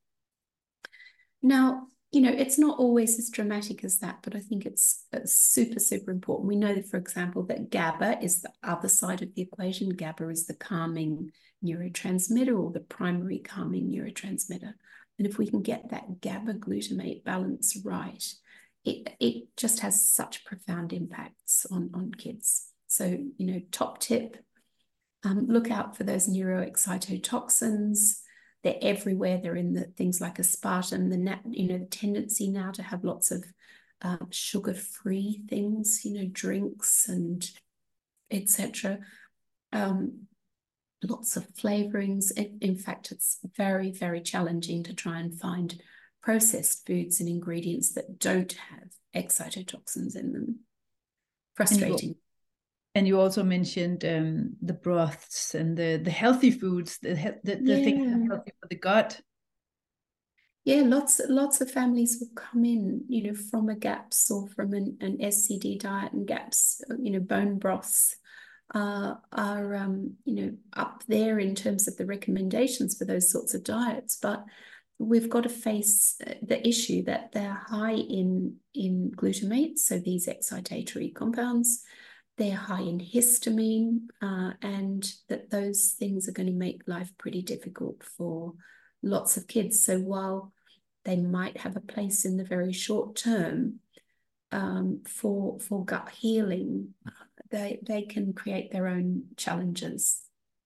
Now, you know, it's not always as dramatic as that, but I think it's, it's super, super important. We know that, for example, that GABA is the other side of the equation. GABA is the calming neurotransmitter, or the primary calming neurotransmitter. And if we can get that GABA glutamate balance right, it, it just has such profound impacts on, on kids. So, you know, top tip, um, look out for those neuroexcitotoxins. They're everywhere. They're in the things like aspartame, the nat, you know, the tendency now to have lots of um, sugar-free things, you know, drinks and et cetera. Um, lots of flavorings. In, in fact, it's very, very challenging to try and find processed foods and ingredients that don't have excitotoxins in them. Frustrating. And you also mentioned um, the broths and the, the healthy foods, the, the, the yeah. things that are healthy for the gut. Yeah, lots lots of families will come in, you know, from a GAPS or from an, an S C D diet, and GAPS, you know, bone broths uh, are, um, you know, up there in terms of the recommendations for those sorts of diets. But we've got to face the issue that they're high in, in glutamate, so these excitatory compounds. They're high in histamine, uh, and that those things are going to make life pretty difficult for lots of kids. So while they might have a place in the very short term um, for, for gut healing, they, they can create their own challenges.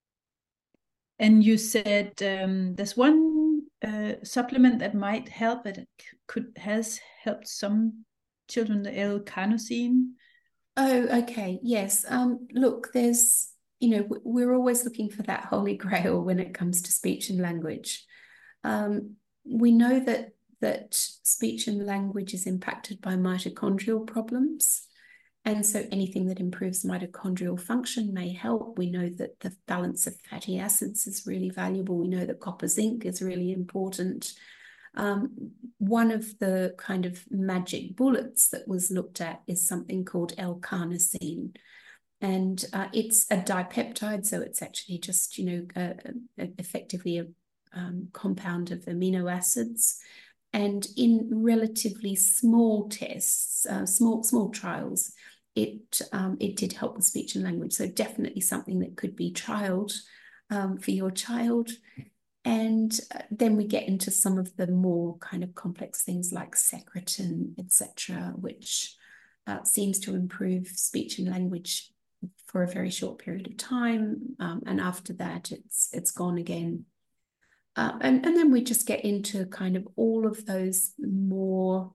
And you said um, there's one uh, supplement that might help, it could has helped some children, the L-carnosine. Oh, okay. Yes. Um, look, there's, you know, we're always looking for that holy grail when it comes to speech and language. Um, we know that that speech and language is impacted by mitochondrial problems. And so anything that improves mitochondrial function may help. We know that the balance of fatty acids is really valuable. We know that copper zinc is really important. Um, one of the kind of magic bullets that was looked at is something called L-carnosine. And uh, it's a dipeptide, so it's actually just, you know, uh, effectively a um, compound of amino acids. And in relatively small tests, uh, small small trials, it um, it did help with speech and language. So definitely something that could be trialed um, for your child. And then we get into some of the more kind of complex things like secretin, et cetera, which uh, seems to improve speech and language for a very short period of time. Um, and after that, it's it's gone again. Uh, and, and then we just get into kind of all of those more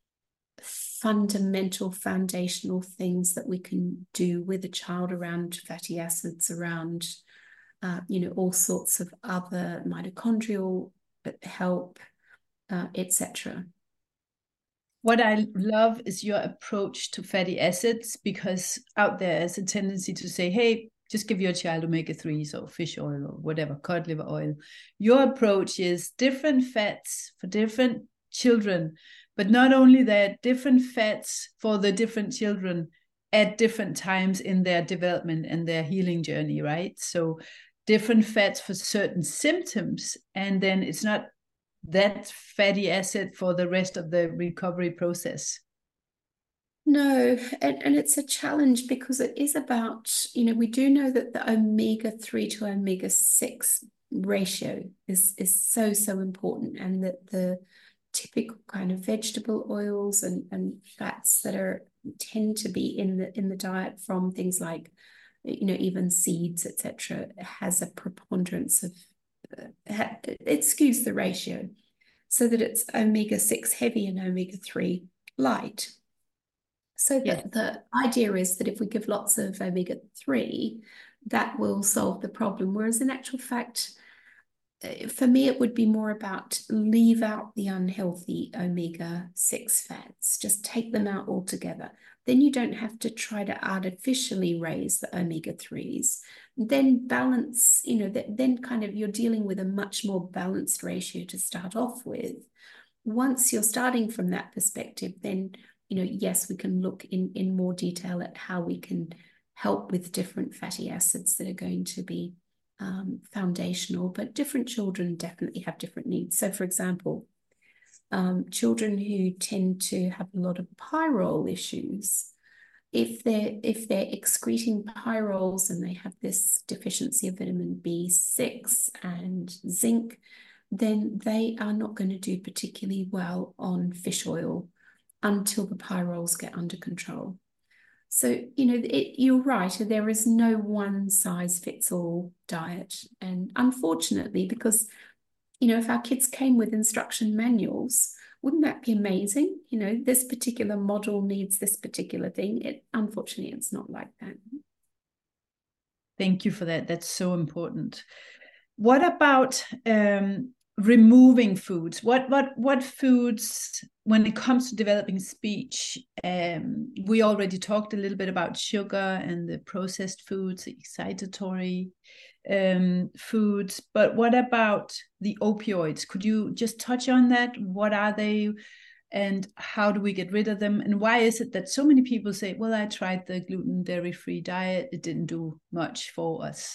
fundamental, foundational things that we can do with a child around fatty acids, around, uh, you know, all sorts of other mitochondrial help, uh, et cetera. What I love is your approach to fatty acids, because out there is a tendency to say, hey, just give your child omega threes or fish oil or whatever, cod liver oil. Your approach is different fats for different children, but not only that, different fats for the different children at different times in their development and their healing journey, right? So different fats for certain symptoms, and then it's not that fatty acid for the rest of the recovery process. No, and, and it's a challenge because it is about, you know, we do know that the omega three to omega six ratio is, is so, so important, and that the typical kind of vegetable oils and, and fats that are tend to be in the in the diet from things like, you know, even seeds, et cetera, has a preponderance of, uh, it skews the ratio so that it's omega six heavy and omega three light. So the, Yes. the idea is that if we give lots of omega three, that will solve the problem. Whereas in actual fact, for me, it would be more about leave out the unhealthy omega six fats, just take them out altogether. Then you don't have to try to artificially raise the omega threes. Then balance, you know, that then kind of you're dealing with a much more balanced ratio to start off with. Once you're starting from that perspective, then, you know, yes, we can look in, in more detail at how we can help with different fatty acids that are going to be um, foundational, but different children definitely have different needs. So, for example, um, children who tend to have a lot of pyrrole issues, if they're if they're excreting pyrroles and they have this deficiency of vitamin B six and zinc, then they are not going to do particularly well on fish oil until the pyrroles get under control. So, you know, it, you're right, there is no one size fits all diet. And unfortunately, because, you know, if our kids came with instruction manuals, wouldn't that be amazing? You know, this particular model needs this particular thing. It, unfortunately, it's not like that. Thank you for that. That's so important. What about um, removing foods? What what what foods, when it comes to developing speech? Um, we already talked a little bit about sugar and the processed foods, the excitatory um, foods. But what about the opioids? Could you just touch on that? What are they? And how do we get rid of them? And why is it that so many people say, well, I tried the gluten dairy-free diet, it didn't do much for us?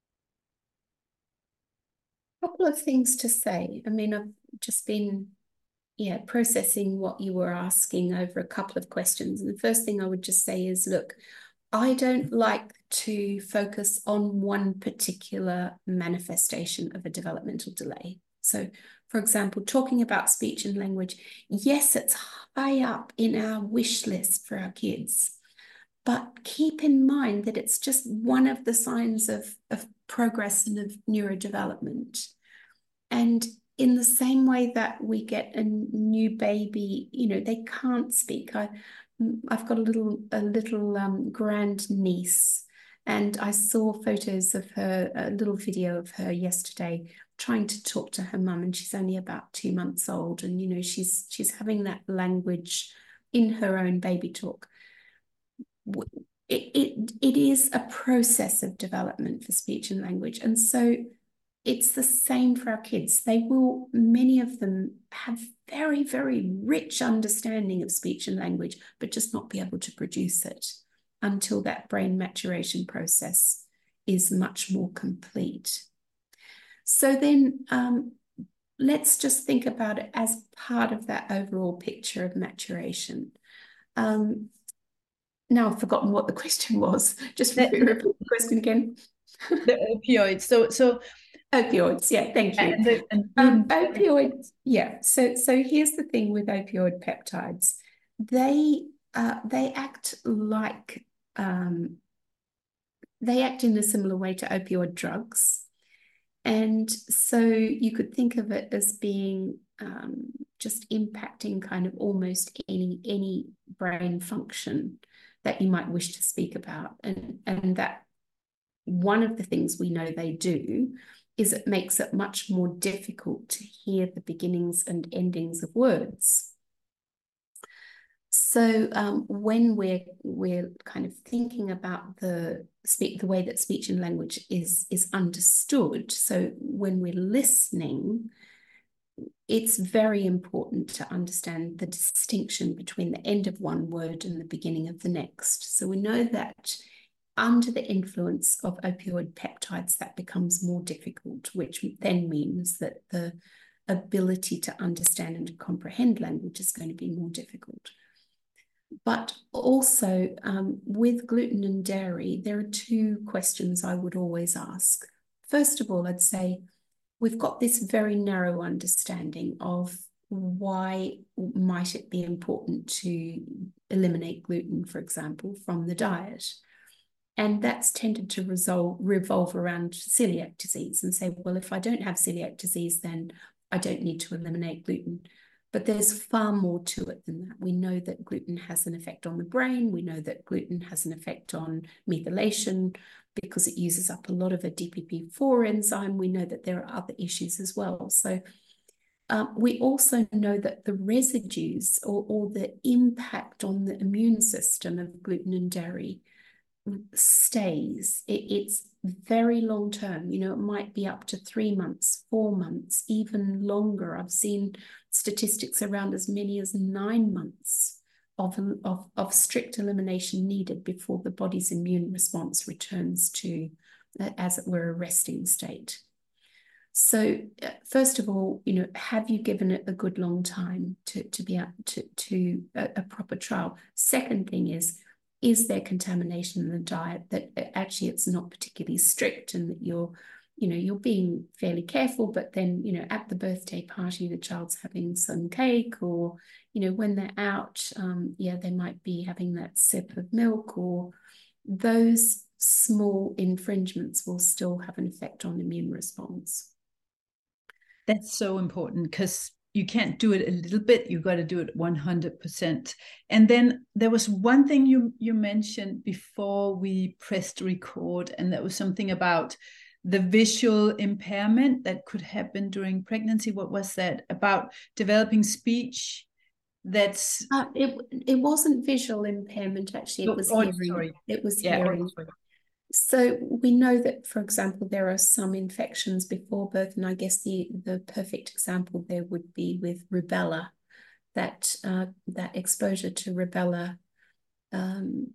A couple of things to say. I mean, I've just been, yeah, processing what you were asking over a couple of questions. And the first thing I would just say is, look, I don't like to focus on one particular manifestation of a developmental delay. So, for example, talking about speech and language, yes, it's high up in our wish list for our kids, but keep in mind that it's just one of the signs of, of progress and of neurodevelopment. And in the same way that we get a new baby, you know, they can't speak. I, I've got a little, a little um, grand niece, and I saw photos of her, a little video of her yesterday, trying to talk to her mum, and she's only about two months old, and you know, she's she's having that language in her own baby talk. it, it, it is a process of development for speech and language. And so it's the same for our kids. They will, many of them have very, very rich understanding of speech and language, but just not be able to produce it until that brain maturation process is much more complete. So then um, let's just think about it as part of that overall picture of maturation. Um, now I've forgotten what the question was. Just repeat the question again. The opioids. So, so opioids. Yeah, thank you. And the, and um, opioids. Yeah. So, so here's the thing with opioid peptides. They uh, they act like um, they act in a similar way to opioid drugs. And so you could think of it as being um, just impacting kind of almost any any brain function that you might wish to speak about. And, and that one of the things we know they do is it makes it much more difficult to hear the beginnings and endings of words. So um, when we're we're kind of thinking about the speak the way that speech and language is is understood, so when we're listening, it's very important to understand the distinction between the end of one word and the beginning of the next. So we know that under the influence of opioid peptides, that becomes more difficult, which then means that the ability to understand and to comprehend language is going to be more difficult. But also um, with gluten and dairy, there are two questions I would always ask. First of all, I'd say we've got this very narrow understanding of why might it be important to eliminate gluten, for example, from the diet. And that's tended to resolve, revolve around celiac disease and say, well, if I don't have celiac disease, then I don't need to eliminate gluten. But there's far more to it than that. We know that gluten has an effect on the brain. We know that gluten has an effect on methylation because it uses up a lot of a D P P four enzyme. We know that there are other issues as well. So um, we also know that the residues or, or the impact on the immune system of gluten and dairy stays. It, it's very long term. You know, it might be up to three months, four months, even longer. I've seen statistics around as many as nine months of, of, of strict elimination needed before the body's immune response returns to, uh, as it were, a resting state. So uh, first of all, you know, have you given it a good long time to, to be up to, to a, a proper trial? Second thing is, is there contamination in the diet that actually it's not particularly strict and that you're, you know, you're being fairly careful, but then, you know, at the birthday party, the child's having some cake, or, you know, when they're out, um, yeah, they might be having that sip of milk, or those small infringements will still have an effect on the immune response. That's so important, because you can't do it a little bit, you got to do it one hundred percent. And then there was one thing you you mentioned before we pressed record, and that was something about the visual impairment that could happen during pregnancy. What was that? About developing speech? That's uh, it it wasn't visual impairment, actually. It was oh, hearing. sorry. It was Yeah, hearing. oh, So we know that, for example, there are some infections before birth, and I guess the, the perfect example there would be with rubella, that uh, that exposure to rubella um,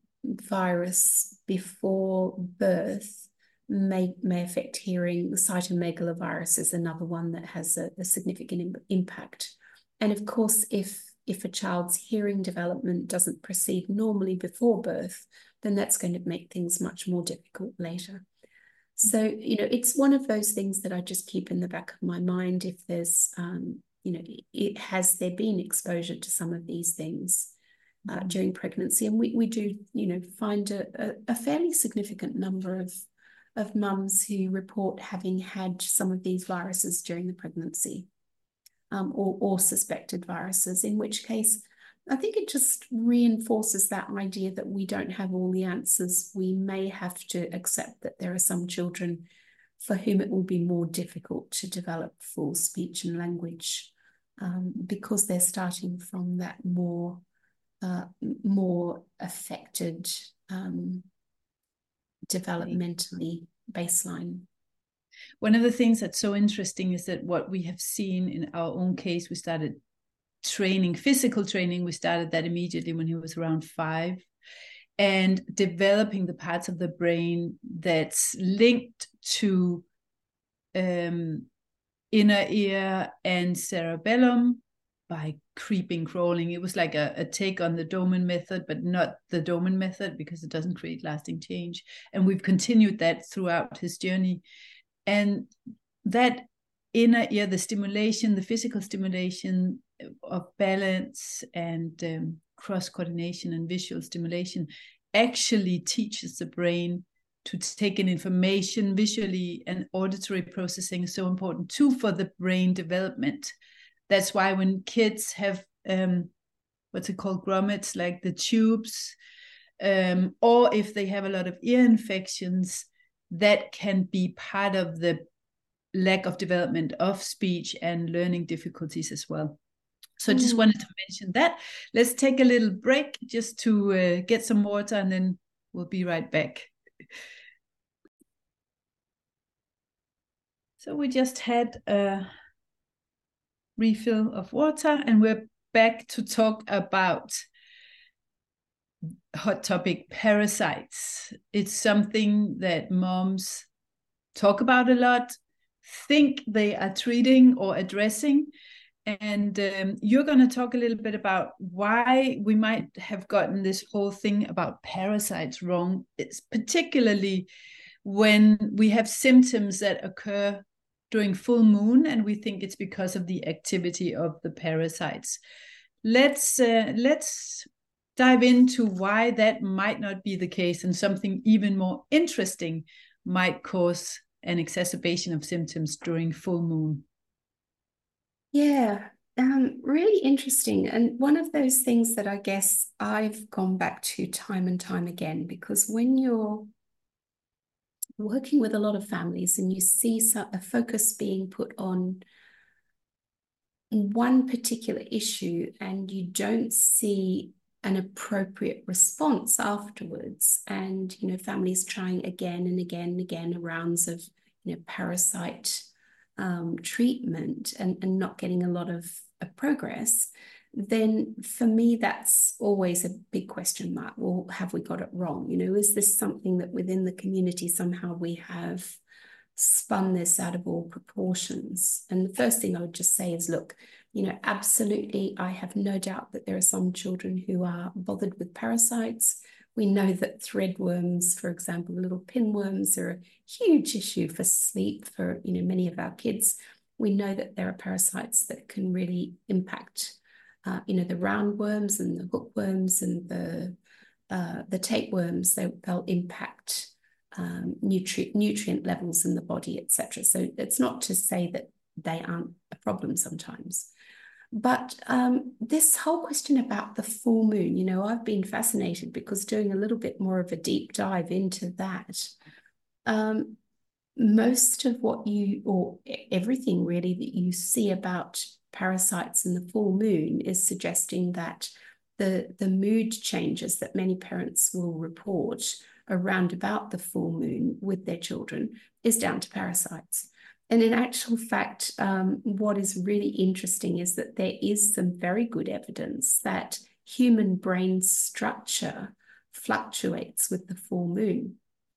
virus before birth may, may affect hearing. Cytomegalovirus is another one that has a, a significant impact. And of course, if if a child's hearing development doesn't proceed normally before birth, then that's going to make things much more difficult later. So, you know, it's one of those things that I just keep in the back of my mind. If there's, um, you know, it, has there been exposure to some of these things uh, during pregnancy? And we, we do, you know, find a, a, a fairly significant number of, of mums who report having had some of these viruses during the pregnancy. Um, or, or suspected viruses, in which case I think it just reinforces that idea that we don't have all the answers. We may have to accept that there are some children for whom it will be more difficult to develop full speech and language um, because they're starting from that more, uh, more affected um, developmentally baseline. One of the things that's so interesting is that what we have seen in our own case, we started training, physical training, we started that immediately when he was around five, and developing the parts of the brain that's linked to um, inner ear and cerebellum by creeping, crawling. It was like a, a take on the Doman method, but not the Doman method because it doesn't create lasting change. And we've continued that throughout his journey. And that inner ear, the stimulation, the physical stimulation of balance and um, cross coordination and visual stimulation actually teaches the brain to take in information visually, and auditory processing is so important too for the brain development. That's why when kids have um, what's it called, grommets, like the tubes, um, or if they have a lot of ear infections, that can be part of the lack of development of speech and learning difficulties as well. So I just wanted to mention that. Let's take a little break just to uh, get some water, and then we'll be right back. So we just had a refill of water, and we're back to talk about hot topic, parasites. It's something that moms talk about a lot, think they are treating or addressing. And um, you're going to talk a little bit about why we might have gotten this whole thing about parasites wrong. It's particularly when we have symptoms that occur during full moon, and we think it's because of the activity of the parasites. Let's uh, let's dive into why that might not be the case, and something even more interesting might cause an exacerbation of symptoms during full moon. Yeah, um, really interesting. And one of those things that I guess I've gone back to time and time again, because when you're working with a lot of families and you see some, a focus being put on one particular issue and you don't see an appropriate response afterwards, and you know, families trying again and again and again rounds of you know parasite um, treatment and, and not getting a lot of, of progress, then for me that's always a big question mark. Well, have we got it wrong? You know, is this something that within the community somehow we have spun this out of all proportions? And the first thing I would just say is, look, you know, absolutely, I have no doubt that there are some children who are bothered with parasites. We know that threadworms, for example, little pinworms, are a huge issue for sleep for, you know, many of our kids. We know that there are parasites that can really impact, uh, you know, the roundworms and the hookworms and the uh, the tapeworms. They, they'll impact um, nutri nutrient levels in the body, et cetera. So it's not to say that they aren't a problem sometimes. But um, this whole question about the full moon, you know, I've been fascinated because doing a little bit more of a deep dive into that, um, most of what you, or everything really that you see about parasites in the full moon is suggesting that the, the mood changes that many parents will report around about the full moon with their children is down to parasites. And in actual fact, um, what is really interesting is that there is some very good evidence that human brain structure fluctuates with the full moon.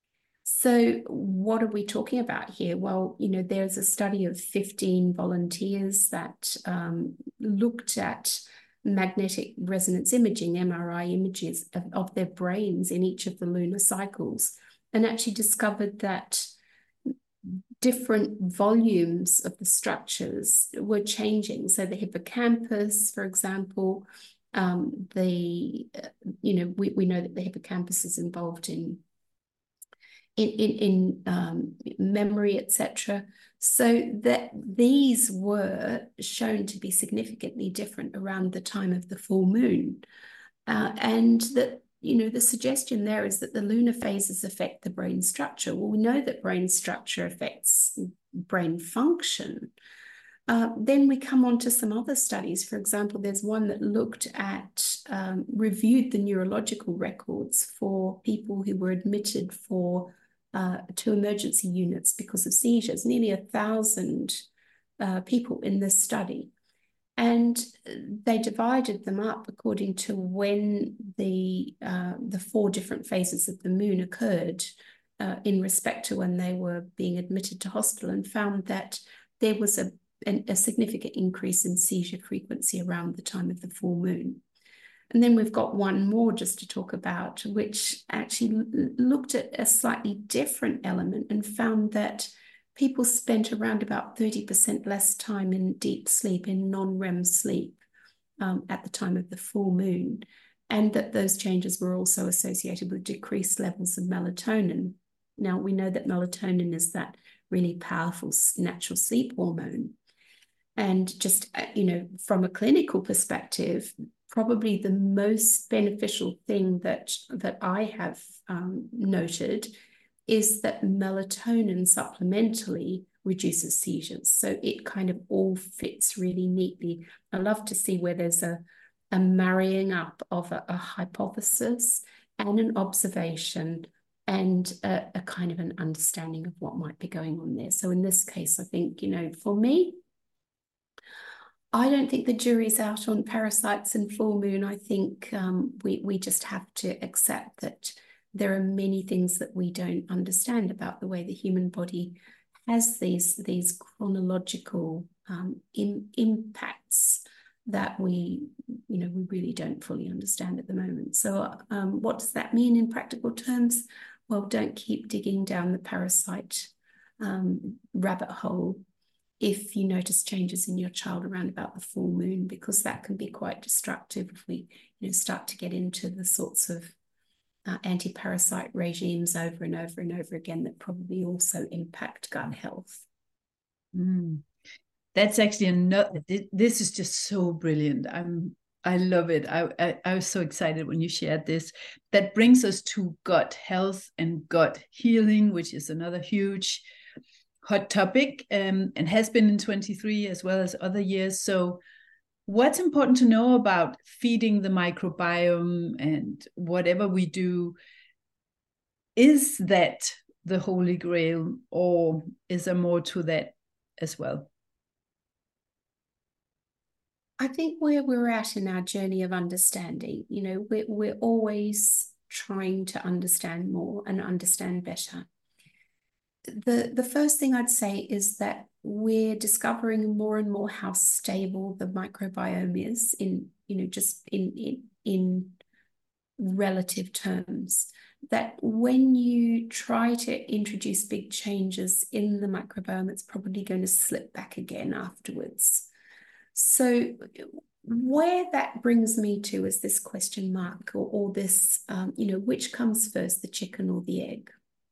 So what are we talking about here? Well, you know, there's a study of fifteen volunteers that um, looked at magnetic resonance imaging, M R I images of, of their brains in each of the lunar cycles, and actually discovered that different volumes of the structures were changing. So the hippocampus, for example, um, the, you know, we, we know that the hippocampus is involved in in, in, in um, memory, et cetera. So that these were shown to be significantly different around the time of the full moon. Uh, and that, you know, the suggestion there is that the lunar phases affect the brain structure. Well, we know that brain structure affects brain function, Uh, then we come on to some other studies. For example, there's one that looked at, um, reviewed the neurological records for people who were admitted for uh, to emergency units because of seizures, nearly a thousand uh, people in this study. And they divided them up according to when the, uh, the four different phases of the moon occurred uh, in respect to when they were being admitted to hospital, and found that there was a a significant increase in seizure frequency around the time of the full moon. And then we've got one more just to talk about, which actually looked at a slightly different element and found that people spent around about thirty percent less time in deep sleep, in non-R E M sleep, um, at the time of the full moon, and that those changes were also associated with decreased levels of melatonin. Now, we know that melatonin is that really powerful natural sleep hormone. And just, you know, from a clinical perspective, probably the most beneficial thing that, that I have um, noted is that melatonin supplementally reduces seizures. So it kind of all fits really neatly. I love to see where there's a, a marrying up of a, a hypothesis and an observation and a, a kind of an understanding of what might be going on there. So in this case, I think, you know, for me, I don't think the jury's out on parasites and full moon. I think um, we, we just have to accept that there are many things that we don't understand about the way the human body has these, these chronological um, in, impacts that we, you know, we really don't fully understand at the moment. So um, what does that mean in practical terms? Well, don't keep digging down the parasite um, rabbit hole if you notice changes in your child around about the full moon, because that can be quite destructive if we, you know, start to get into the sorts of uh, anti-parasite regimes over and over and over again that probably also impact gut health. Mm. That's actually another, this is just so brilliant. I'm, I love it. I, I, I was so excited when you shared this. That brings us to gut health and gut healing, which is another huge hot topic, um, and has been in twenty-three as well as other years. So what's important to know about feeding the microbiome and whatever we do? Is that the holy grail, or is there more to that as well? I think where we're at in our journey of understanding, you know, we're, we're always trying to understand more and understand better. The, the first thing I'd say is that we're discovering more and more how stable the microbiome is in, you know, just in, in, in relative terms. That when you try to introduce big changes in the microbiome, it's probably going to slip back again afterwards. So where that brings me to is this question mark, or, or this, um, you know, which comes first, the chicken or the egg?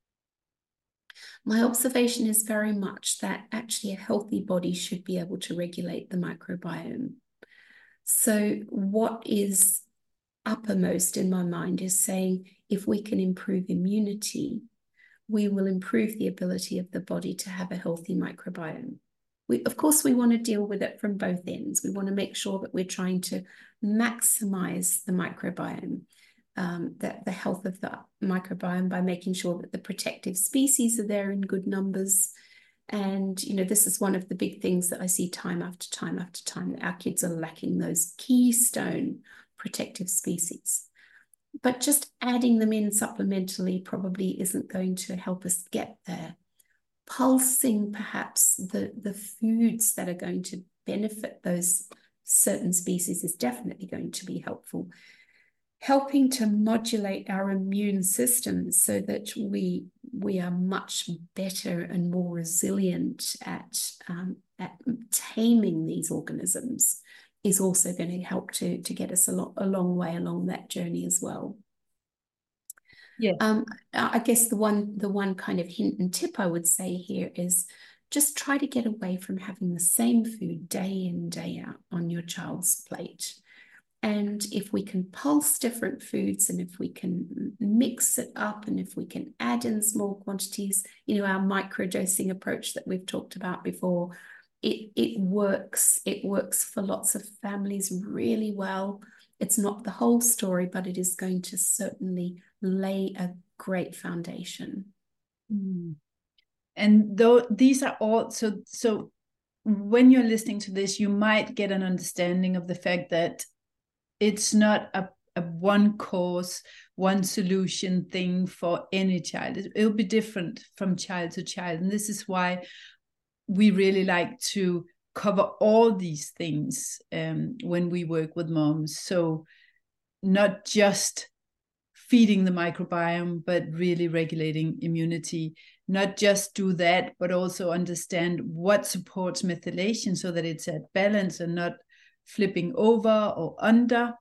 My observation is very much that actually a healthy body should be able to regulate the microbiome. So what is uppermost in my mind is saying, if we can improve immunity, we will improve the ability of the body to have a healthy microbiome. We, of course, we want to deal with it from both ends. We want to make sure that we're trying to maximize the microbiome, um, the, the health of the microbiome, by making sure that the protective species are there in good numbers. And, you know, this is one of the big things that I see time after time after time, that our kids are lacking those keystone protective species. But just adding them in supplementally probably isn't going to help us get there. Pulsing perhaps the, the foods that are going to benefit those certain species is definitely going to be helpful. Helping to modulate our immune system so that we, we are much better and more resilient at, um, at taming these organisms is also going to help to, to get us a, lot, a long way along that journey as well. Yeah. Um, I guess the one, the one kind of hint and tip I would say here is just try to get away from having the same food day in, day out on your child's plate. And if we can pulse different foods, and if we can mix it up, and if we can add in small quantities, you know, our microdosing approach that we've talked about before, it it works. It works for lots of families really well. It's not the whole story, but it is going to certainly lay a great foundation. Mm. And though these are all so so when you're listening to this, you might get an understanding of the fact that it's not a, a one course, one solution thing for any child. It, it'll be different from child to child. And this is why we really like to cover all these things um, when we work with moms. So not just feeding the microbiome, but really regulating immunity. Not just do that, but also understand what supports methylation so that it's at balance and not flipping over or under,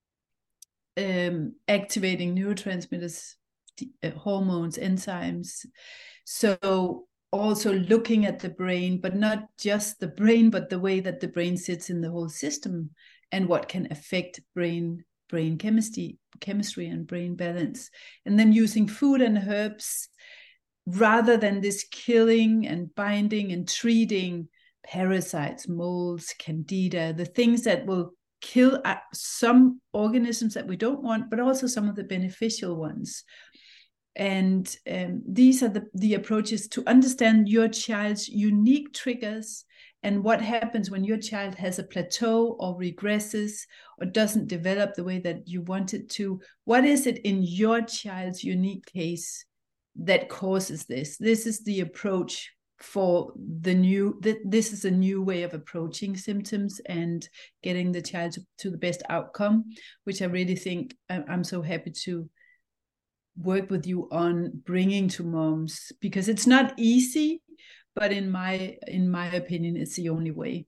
um, activating neurotransmitters, uh, hormones, enzymes. So also looking at the brain, but not just the brain, but the way that the brain sits in the whole system and what can affect brain brain chemistry chemistry and brain balance. And then using food and herbs rather than this killing and binding and treating parasites, molds, candida, the things that will kill some organisms that we don't want, but also some of the beneficial ones. And um, these are the, the approaches to understand your child's unique triggers and what happens when your child has a plateau or regresses or doesn't develop the way that you want it to. What is it in your child's unique case that causes this? This is the approach for the new, this is a new way of approaching symptoms and getting the child to, to the best outcome, which I really think I'm so happy to work with you on bringing to moms, because it's not easy, but in my in my opinion, it's the only way.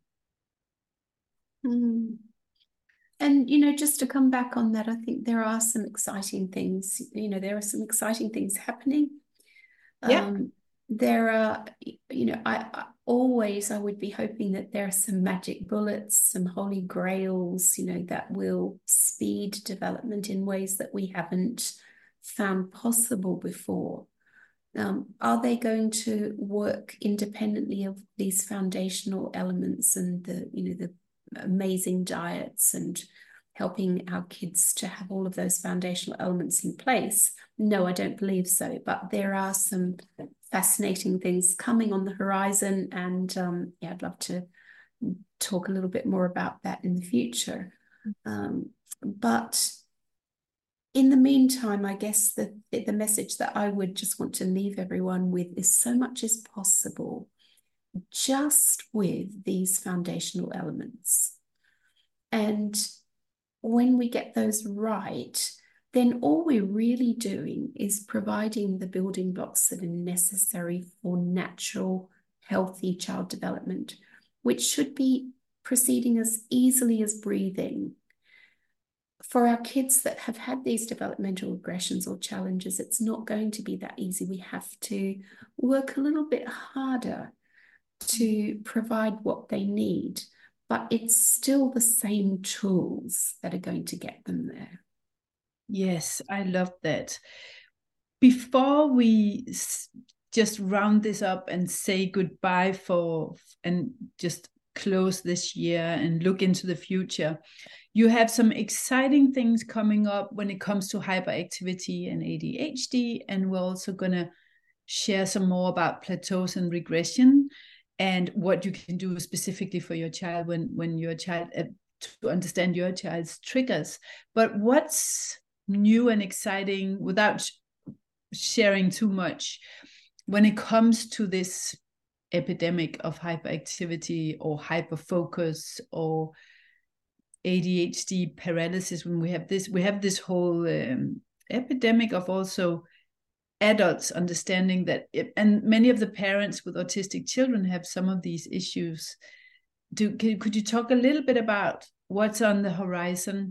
Mm. And, you know, just to come back on that, I think there are some exciting things, you know, there are some exciting things happening. Yeah. Um, there are, you know, I, I always, I would be hoping that there are some magic bullets, some holy grails, you know, that will speed development in ways that we haven't found possible before. Um, are they going to work independently of these foundational elements and the, you know, the amazing diets and helping our kids to have all of those foundational elements in place? No, I don't believe so. But there are some fascinating things coming on the horizon, and um, yeah, I'd love to talk a little bit more about that in the future. Um, but in the meantime, I guess the, the message that I would just want to leave everyone with is so much is possible just with these foundational elements. And when we get those right, then all we're really doing is providing the building blocks that are necessary for natural, healthy child development, which should be proceeding as easily as breathing. For our kids that have had these developmental regressions or challenges, it's not going to be that easy. We have to work a little bit harder to provide what they need, but it's still the same tools that are going to get them there. Yes, I love that. Before we just round this up and say goodbye for and just close this year and look into the future, you have some exciting things coming up when it comes to hyperactivity and A D H D, and we're also going to share some more about plateaus and regression and what you can do specifically for your child when when your child uh, to understand your child's triggers. But what's new and exciting, without sharing too much, when it comes to this epidemic of hyperactivity or hyperfocus or A D H D paralysis? When we have this, we have this whole um, epidemic of also adults understanding that, it, and many of the parents with autistic children have some of these issues. Do could, could you talk a little bit about what's on the horizon?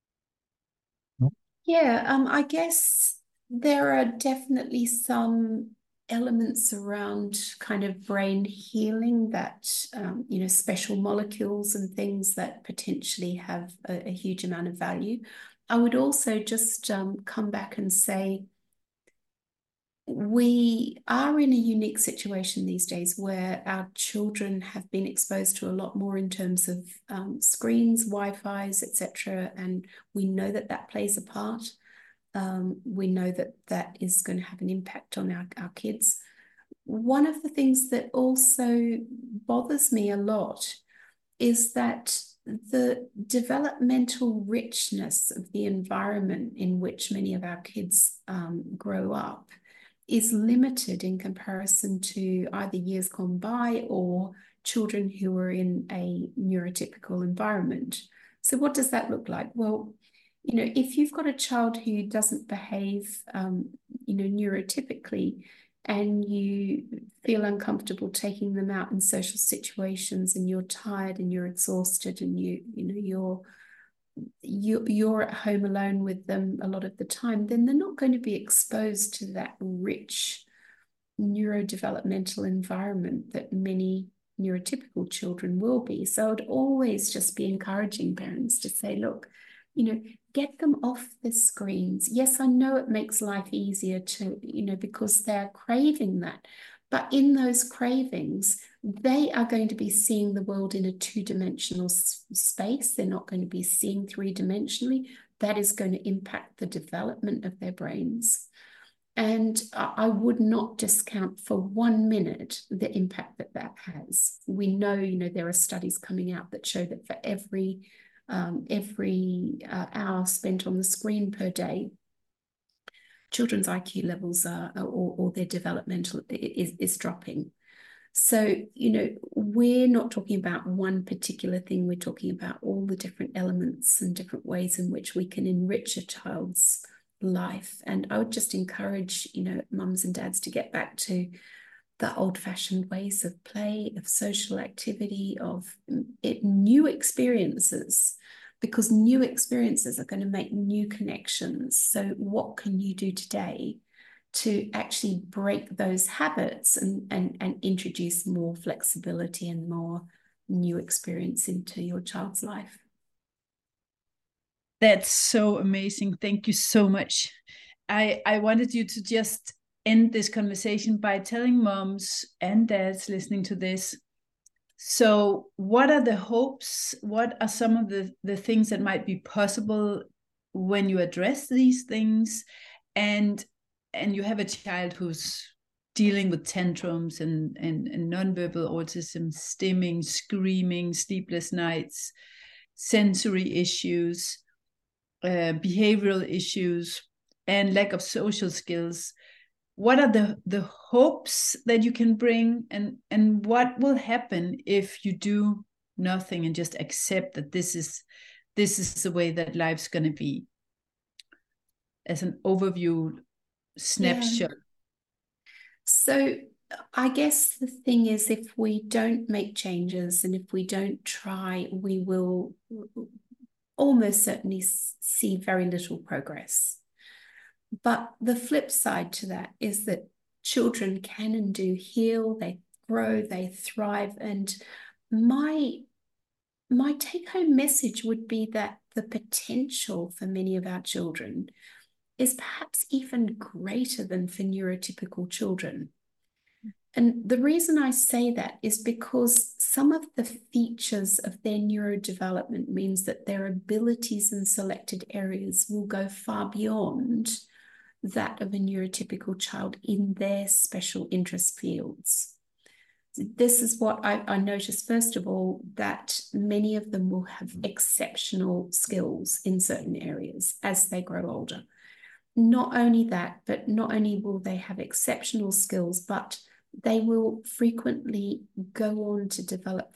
Yeah, um, I guess there are definitely some elements around kind of brain healing that, um, you know, special molecules and things that potentially have a, a huge amount of value. I would also just um, come back and say we are in a unique situation these days where our children have been exposed to a lot more in terms of um, screens, Wi-Fi's, et cetera. And we know that that plays a part. Um, we know that that is going to have an impact on our, our kids. One of the things that also bothers me a lot is that the developmental richness of the environment in which many of our kids um, grow up is limited in comparison to either years gone by or children who are in a neurotypical environment. So what does that look like? Well, you know, if you've got a child who doesn't behave, um, you know, neurotypically, and you feel uncomfortable taking them out in social situations, and you're tired and you're exhausted, and you, you know, you're you, you're at home alone with them a lot of the time, then they're not going to be exposed to that rich neurodevelopmental environment that many neurotypical children will be. So I'd always just be encouraging parents to say, look, you know, get them off the screens. Yes, I know it makes life easier to, you know, because they're craving that. But in those cravings, they are going to be seeing the world in a two-dimensional space. They're not going to be seeing three-dimensionally. That is going to impact the development of their brains. And I would not discount for one minute the impact that that has. We know, you know, there are studies coming out that show that for every um, every uh, hour spent on the screen per day, children's I Q levels are, or, or their developmental is, is dropping. So, you know, we're not talking about one particular thing. We're talking about all the different elements and different ways in which we can enrich a child's life. And I would just encourage, you know, mums and dads to get back to the old-fashioned ways of play, of social activity, of it, new experiences, because new experiences are going to make new connections. So what can you do today to actually break those habits and, and, and introduce more flexibility and more new experience into your child's life? That's so amazing. Thank you so much. I, I wanted you to just end this conversation by telling moms and dads listening to this. So what are the hopes? What are some of the, the things that might be possible when you address these things? And and you have a child who's dealing with tantrums and, and, and nonverbal autism, stimming, screaming, sleepless nights, sensory issues, uh, behavioral issues, and lack of social skills. What are the, the hopes that you can bring, and, and what will happen if you do nothing and just accept that this is this is the way that life's going to be, as an overview snapshot? Yeah. So I guess the thing is, if we don't make changes and if we don't try, we will almost certainly see very little progress. But the flip side to that is that children can and do heal, they grow, they thrive. And my, my take-home message would be that the potential for many of our children is perhaps even greater than for neurotypical children. And the reason I say that is because some of the features of their neurodevelopment means that their abilities in selected areas will go far beyond that of a neurotypical child in their special interest fields. This is what I, I noticed, first of all, that many of them will have exceptional skills in certain areas as they grow older. Not only that, but not only will they have exceptional skills, but they will frequently go on to develop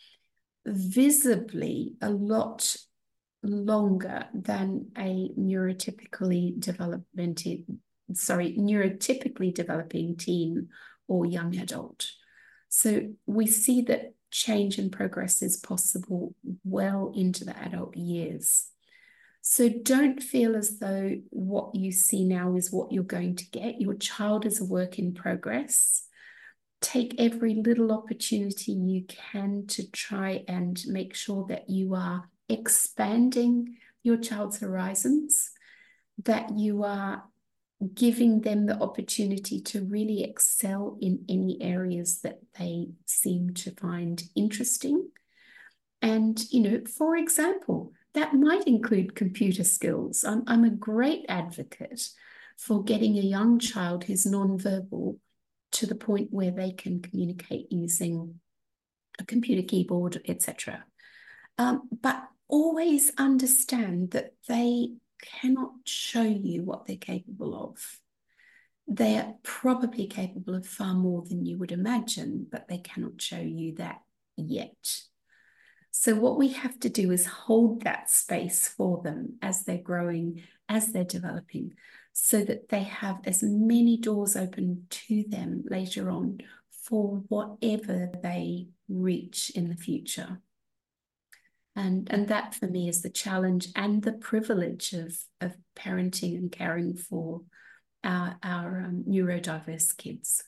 visibly a lot longer than a neurotypically developmented, sorry, neurotypically developing teen or young adult. So we see that change and progress is possible well into the adult years. So don't feel as though what you see now is what you're going to get. Your child is a work in progress. Take every little opportunity you can to try and make sure that you are expanding your child's horizons, that you are giving them the opportunity to really excel in any areas that they seem to find interesting. And, you know, for example, that might include computer skills. I'm, I'm a great advocate for getting a young child who's nonverbal to the point where they can communicate using a computer keyboard, et cetera. Um, but always understand that they cannot show you what they're capable of. They're probably capable of far more than you would imagine, but they cannot show you that yet. So what we have to do is hold that space for them as they're growing, as they're developing, so that they have as many doors open to them later on for whatever they reach in the future. And, and that for me is the challenge and the privilege of, of parenting and caring for our, our um, neurodiverse kids.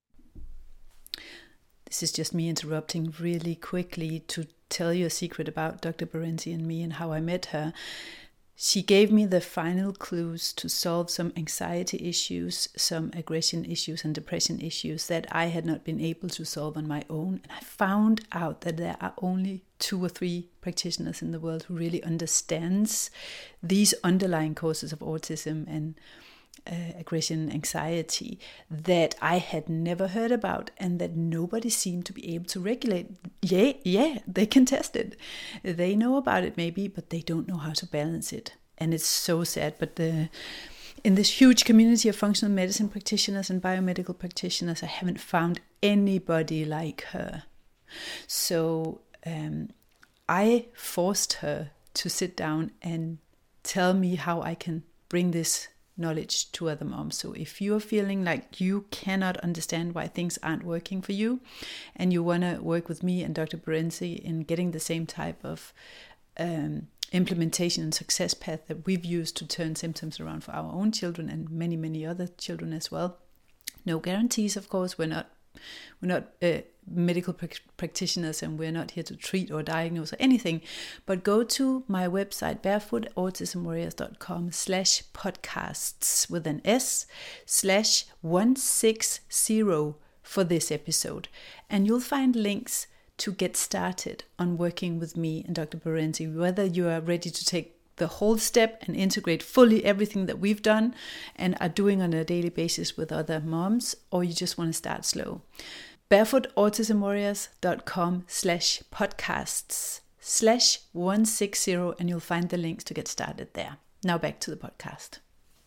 This is just me interrupting really quickly to tell you a secret about Doctor Berenzi and me and how I met her. She gave me the final clues to solve some anxiety issues, some aggression issues and depression issues that I had not been able to solve on my own. And I found out that there are only two or three practitioners in the world who really understands these underlying causes of autism and Uh, aggression, anxiety that I had never heard about and that nobody seemed to be able to regulate. Yeah, yeah, they can test it. They know about it maybe, but they don't know how to balance it. And it's so sad. But the, in this huge community of functional medicine practitioners and biomedical practitioners, I haven't found anybody like her. So um, I forced her to sit down and tell me how I can bring this knowledge to other moms. So if you're feeling like you cannot understand why things aren't working for you and you want to work with me and Doctor Berenzi in getting the same type of um, implementation and success path that we've used to turn symptoms around for our own children and many, many other children as well. No guarantees, of course. We're not We're not uh, medical pr- practitioners and we're not here to treat or diagnose or anything. But go to my website, barefoot autism warriors dot com slash podcasts with an S slash one sixty for this episode. And you'll find links to get started on working with me and Doctor Berenzi, whether you are ready to take the whole step and integrate fully everything that we've done and are doing on a daily basis with other moms, or you just want to start slow. barefoot autism warriors dot com slash podcasts slash one sixty, and you'll find the links to get started there. Now back to the podcast.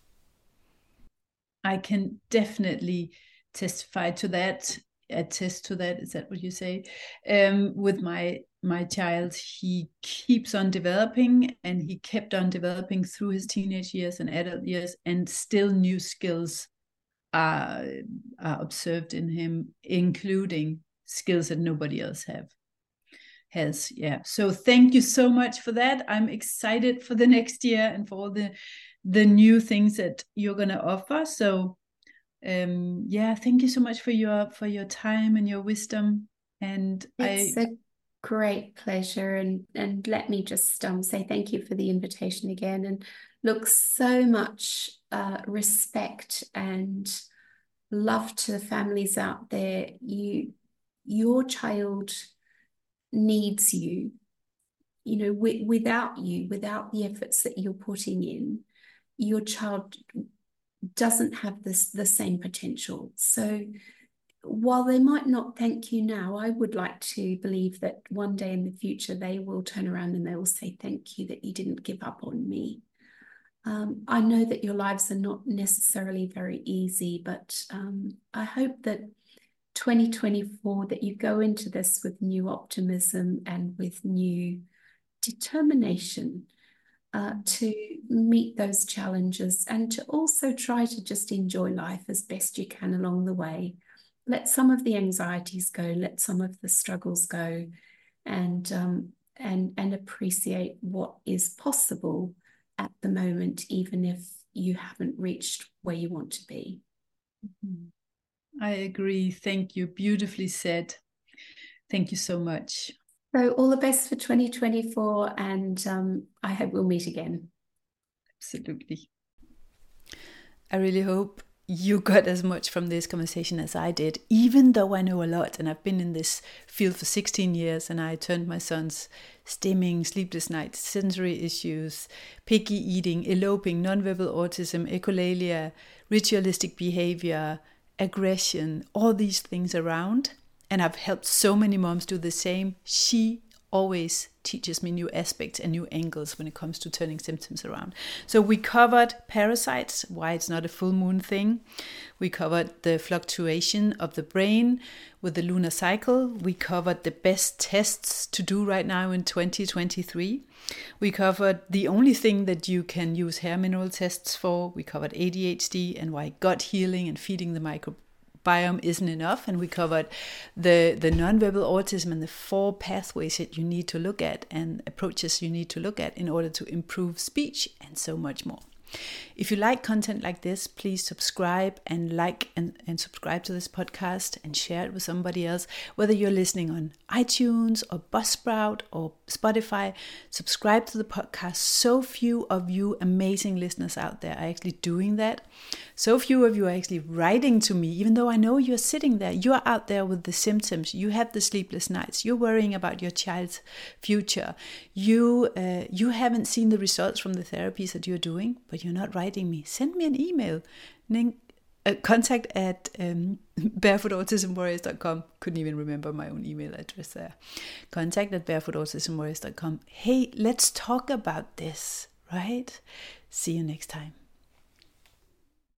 I can definitely testify to that, attest to that, is that what you say? Um, with my my child, he keeps on developing, and he kept on developing through his teenage years and adult years, and still new skills are, are observed in him, including skills that nobody else have has. Yeah. So thank you so much for that. I'm excited for the next year and for all the the new things that you're going to offer. So um yeah, thank you so much for your for your time and your wisdom. And It's I a great pleasure, and and let me just um say thank you for the invitation again, and look, so much uh respect and love to the families out there. You your child needs you, you know, w- without you, without the efforts that you're putting in, your child doesn't have this the same potential. So while they might not thank you now, I would like to believe that one day in the future they will turn around and they will say thank you that you didn't give up on me. Um, I know that your lives are not necessarily very easy, but um, I hope that twenty twenty-four, that you go into this with new optimism and with new determination uh, to meet those challenges, and to also try to just enjoy life as best you can along the way. Let some of the anxieties go, let some of the struggles go, and um, and and appreciate what is possible at the moment, even if you haven't reached where you want to be. I agree. Thank you. Beautifully said. Thank you so much. So all the best for twenty twenty-four, and um, I hope we'll meet again. Absolutely. I really hope you got as much from this conversation as I did, even though I know a lot and I've been in this field for sixteen years and I turned my son's stimming, sleepless nights, sensory issues, picky eating, eloping, nonverbal autism, echolalia, ritualistic behavior, aggression, all these things around. And I've helped so many moms do the same. She always teaches me new aspects and new angles when it comes to turning symptoms around. So we covered parasites, why it's not a full moon thing. We covered the fluctuation of the brain with the lunar cycle. We covered the best tests to do right now in twenty twenty-three. We covered the only thing that you can use hair mineral tests for. We covered A D H D and why gut healing and feeding the microbiome biome isn't enough, and we covered the the nonverbal autism and the four pathways that you need to look at and approaches you need to look at in order to improve speech, and so much more. If you like content like this, please subscribe and like and, and subscribe to this podcast and share it with somebody else. Whether you're listening on iTunes or Buzzsprout or Spotify, subscribe to the podcast. So few of you amazing listeners out there are actually doing that. So few of you are actually writing to me, even though I know you're sitting there. You're out there with the symptoms. You have the sleepless nights. You're worrying about your child's future. You uh, you haven't seen the results from the therapies that you're doing, but you're not writing me. Send me an email. Uh, contact at um, barefoot autism warriors dot com. Couldn't even remember my own email address there. Contact at barefoot autism warriors dot com. Hey, let's talk about this, right? See you next time.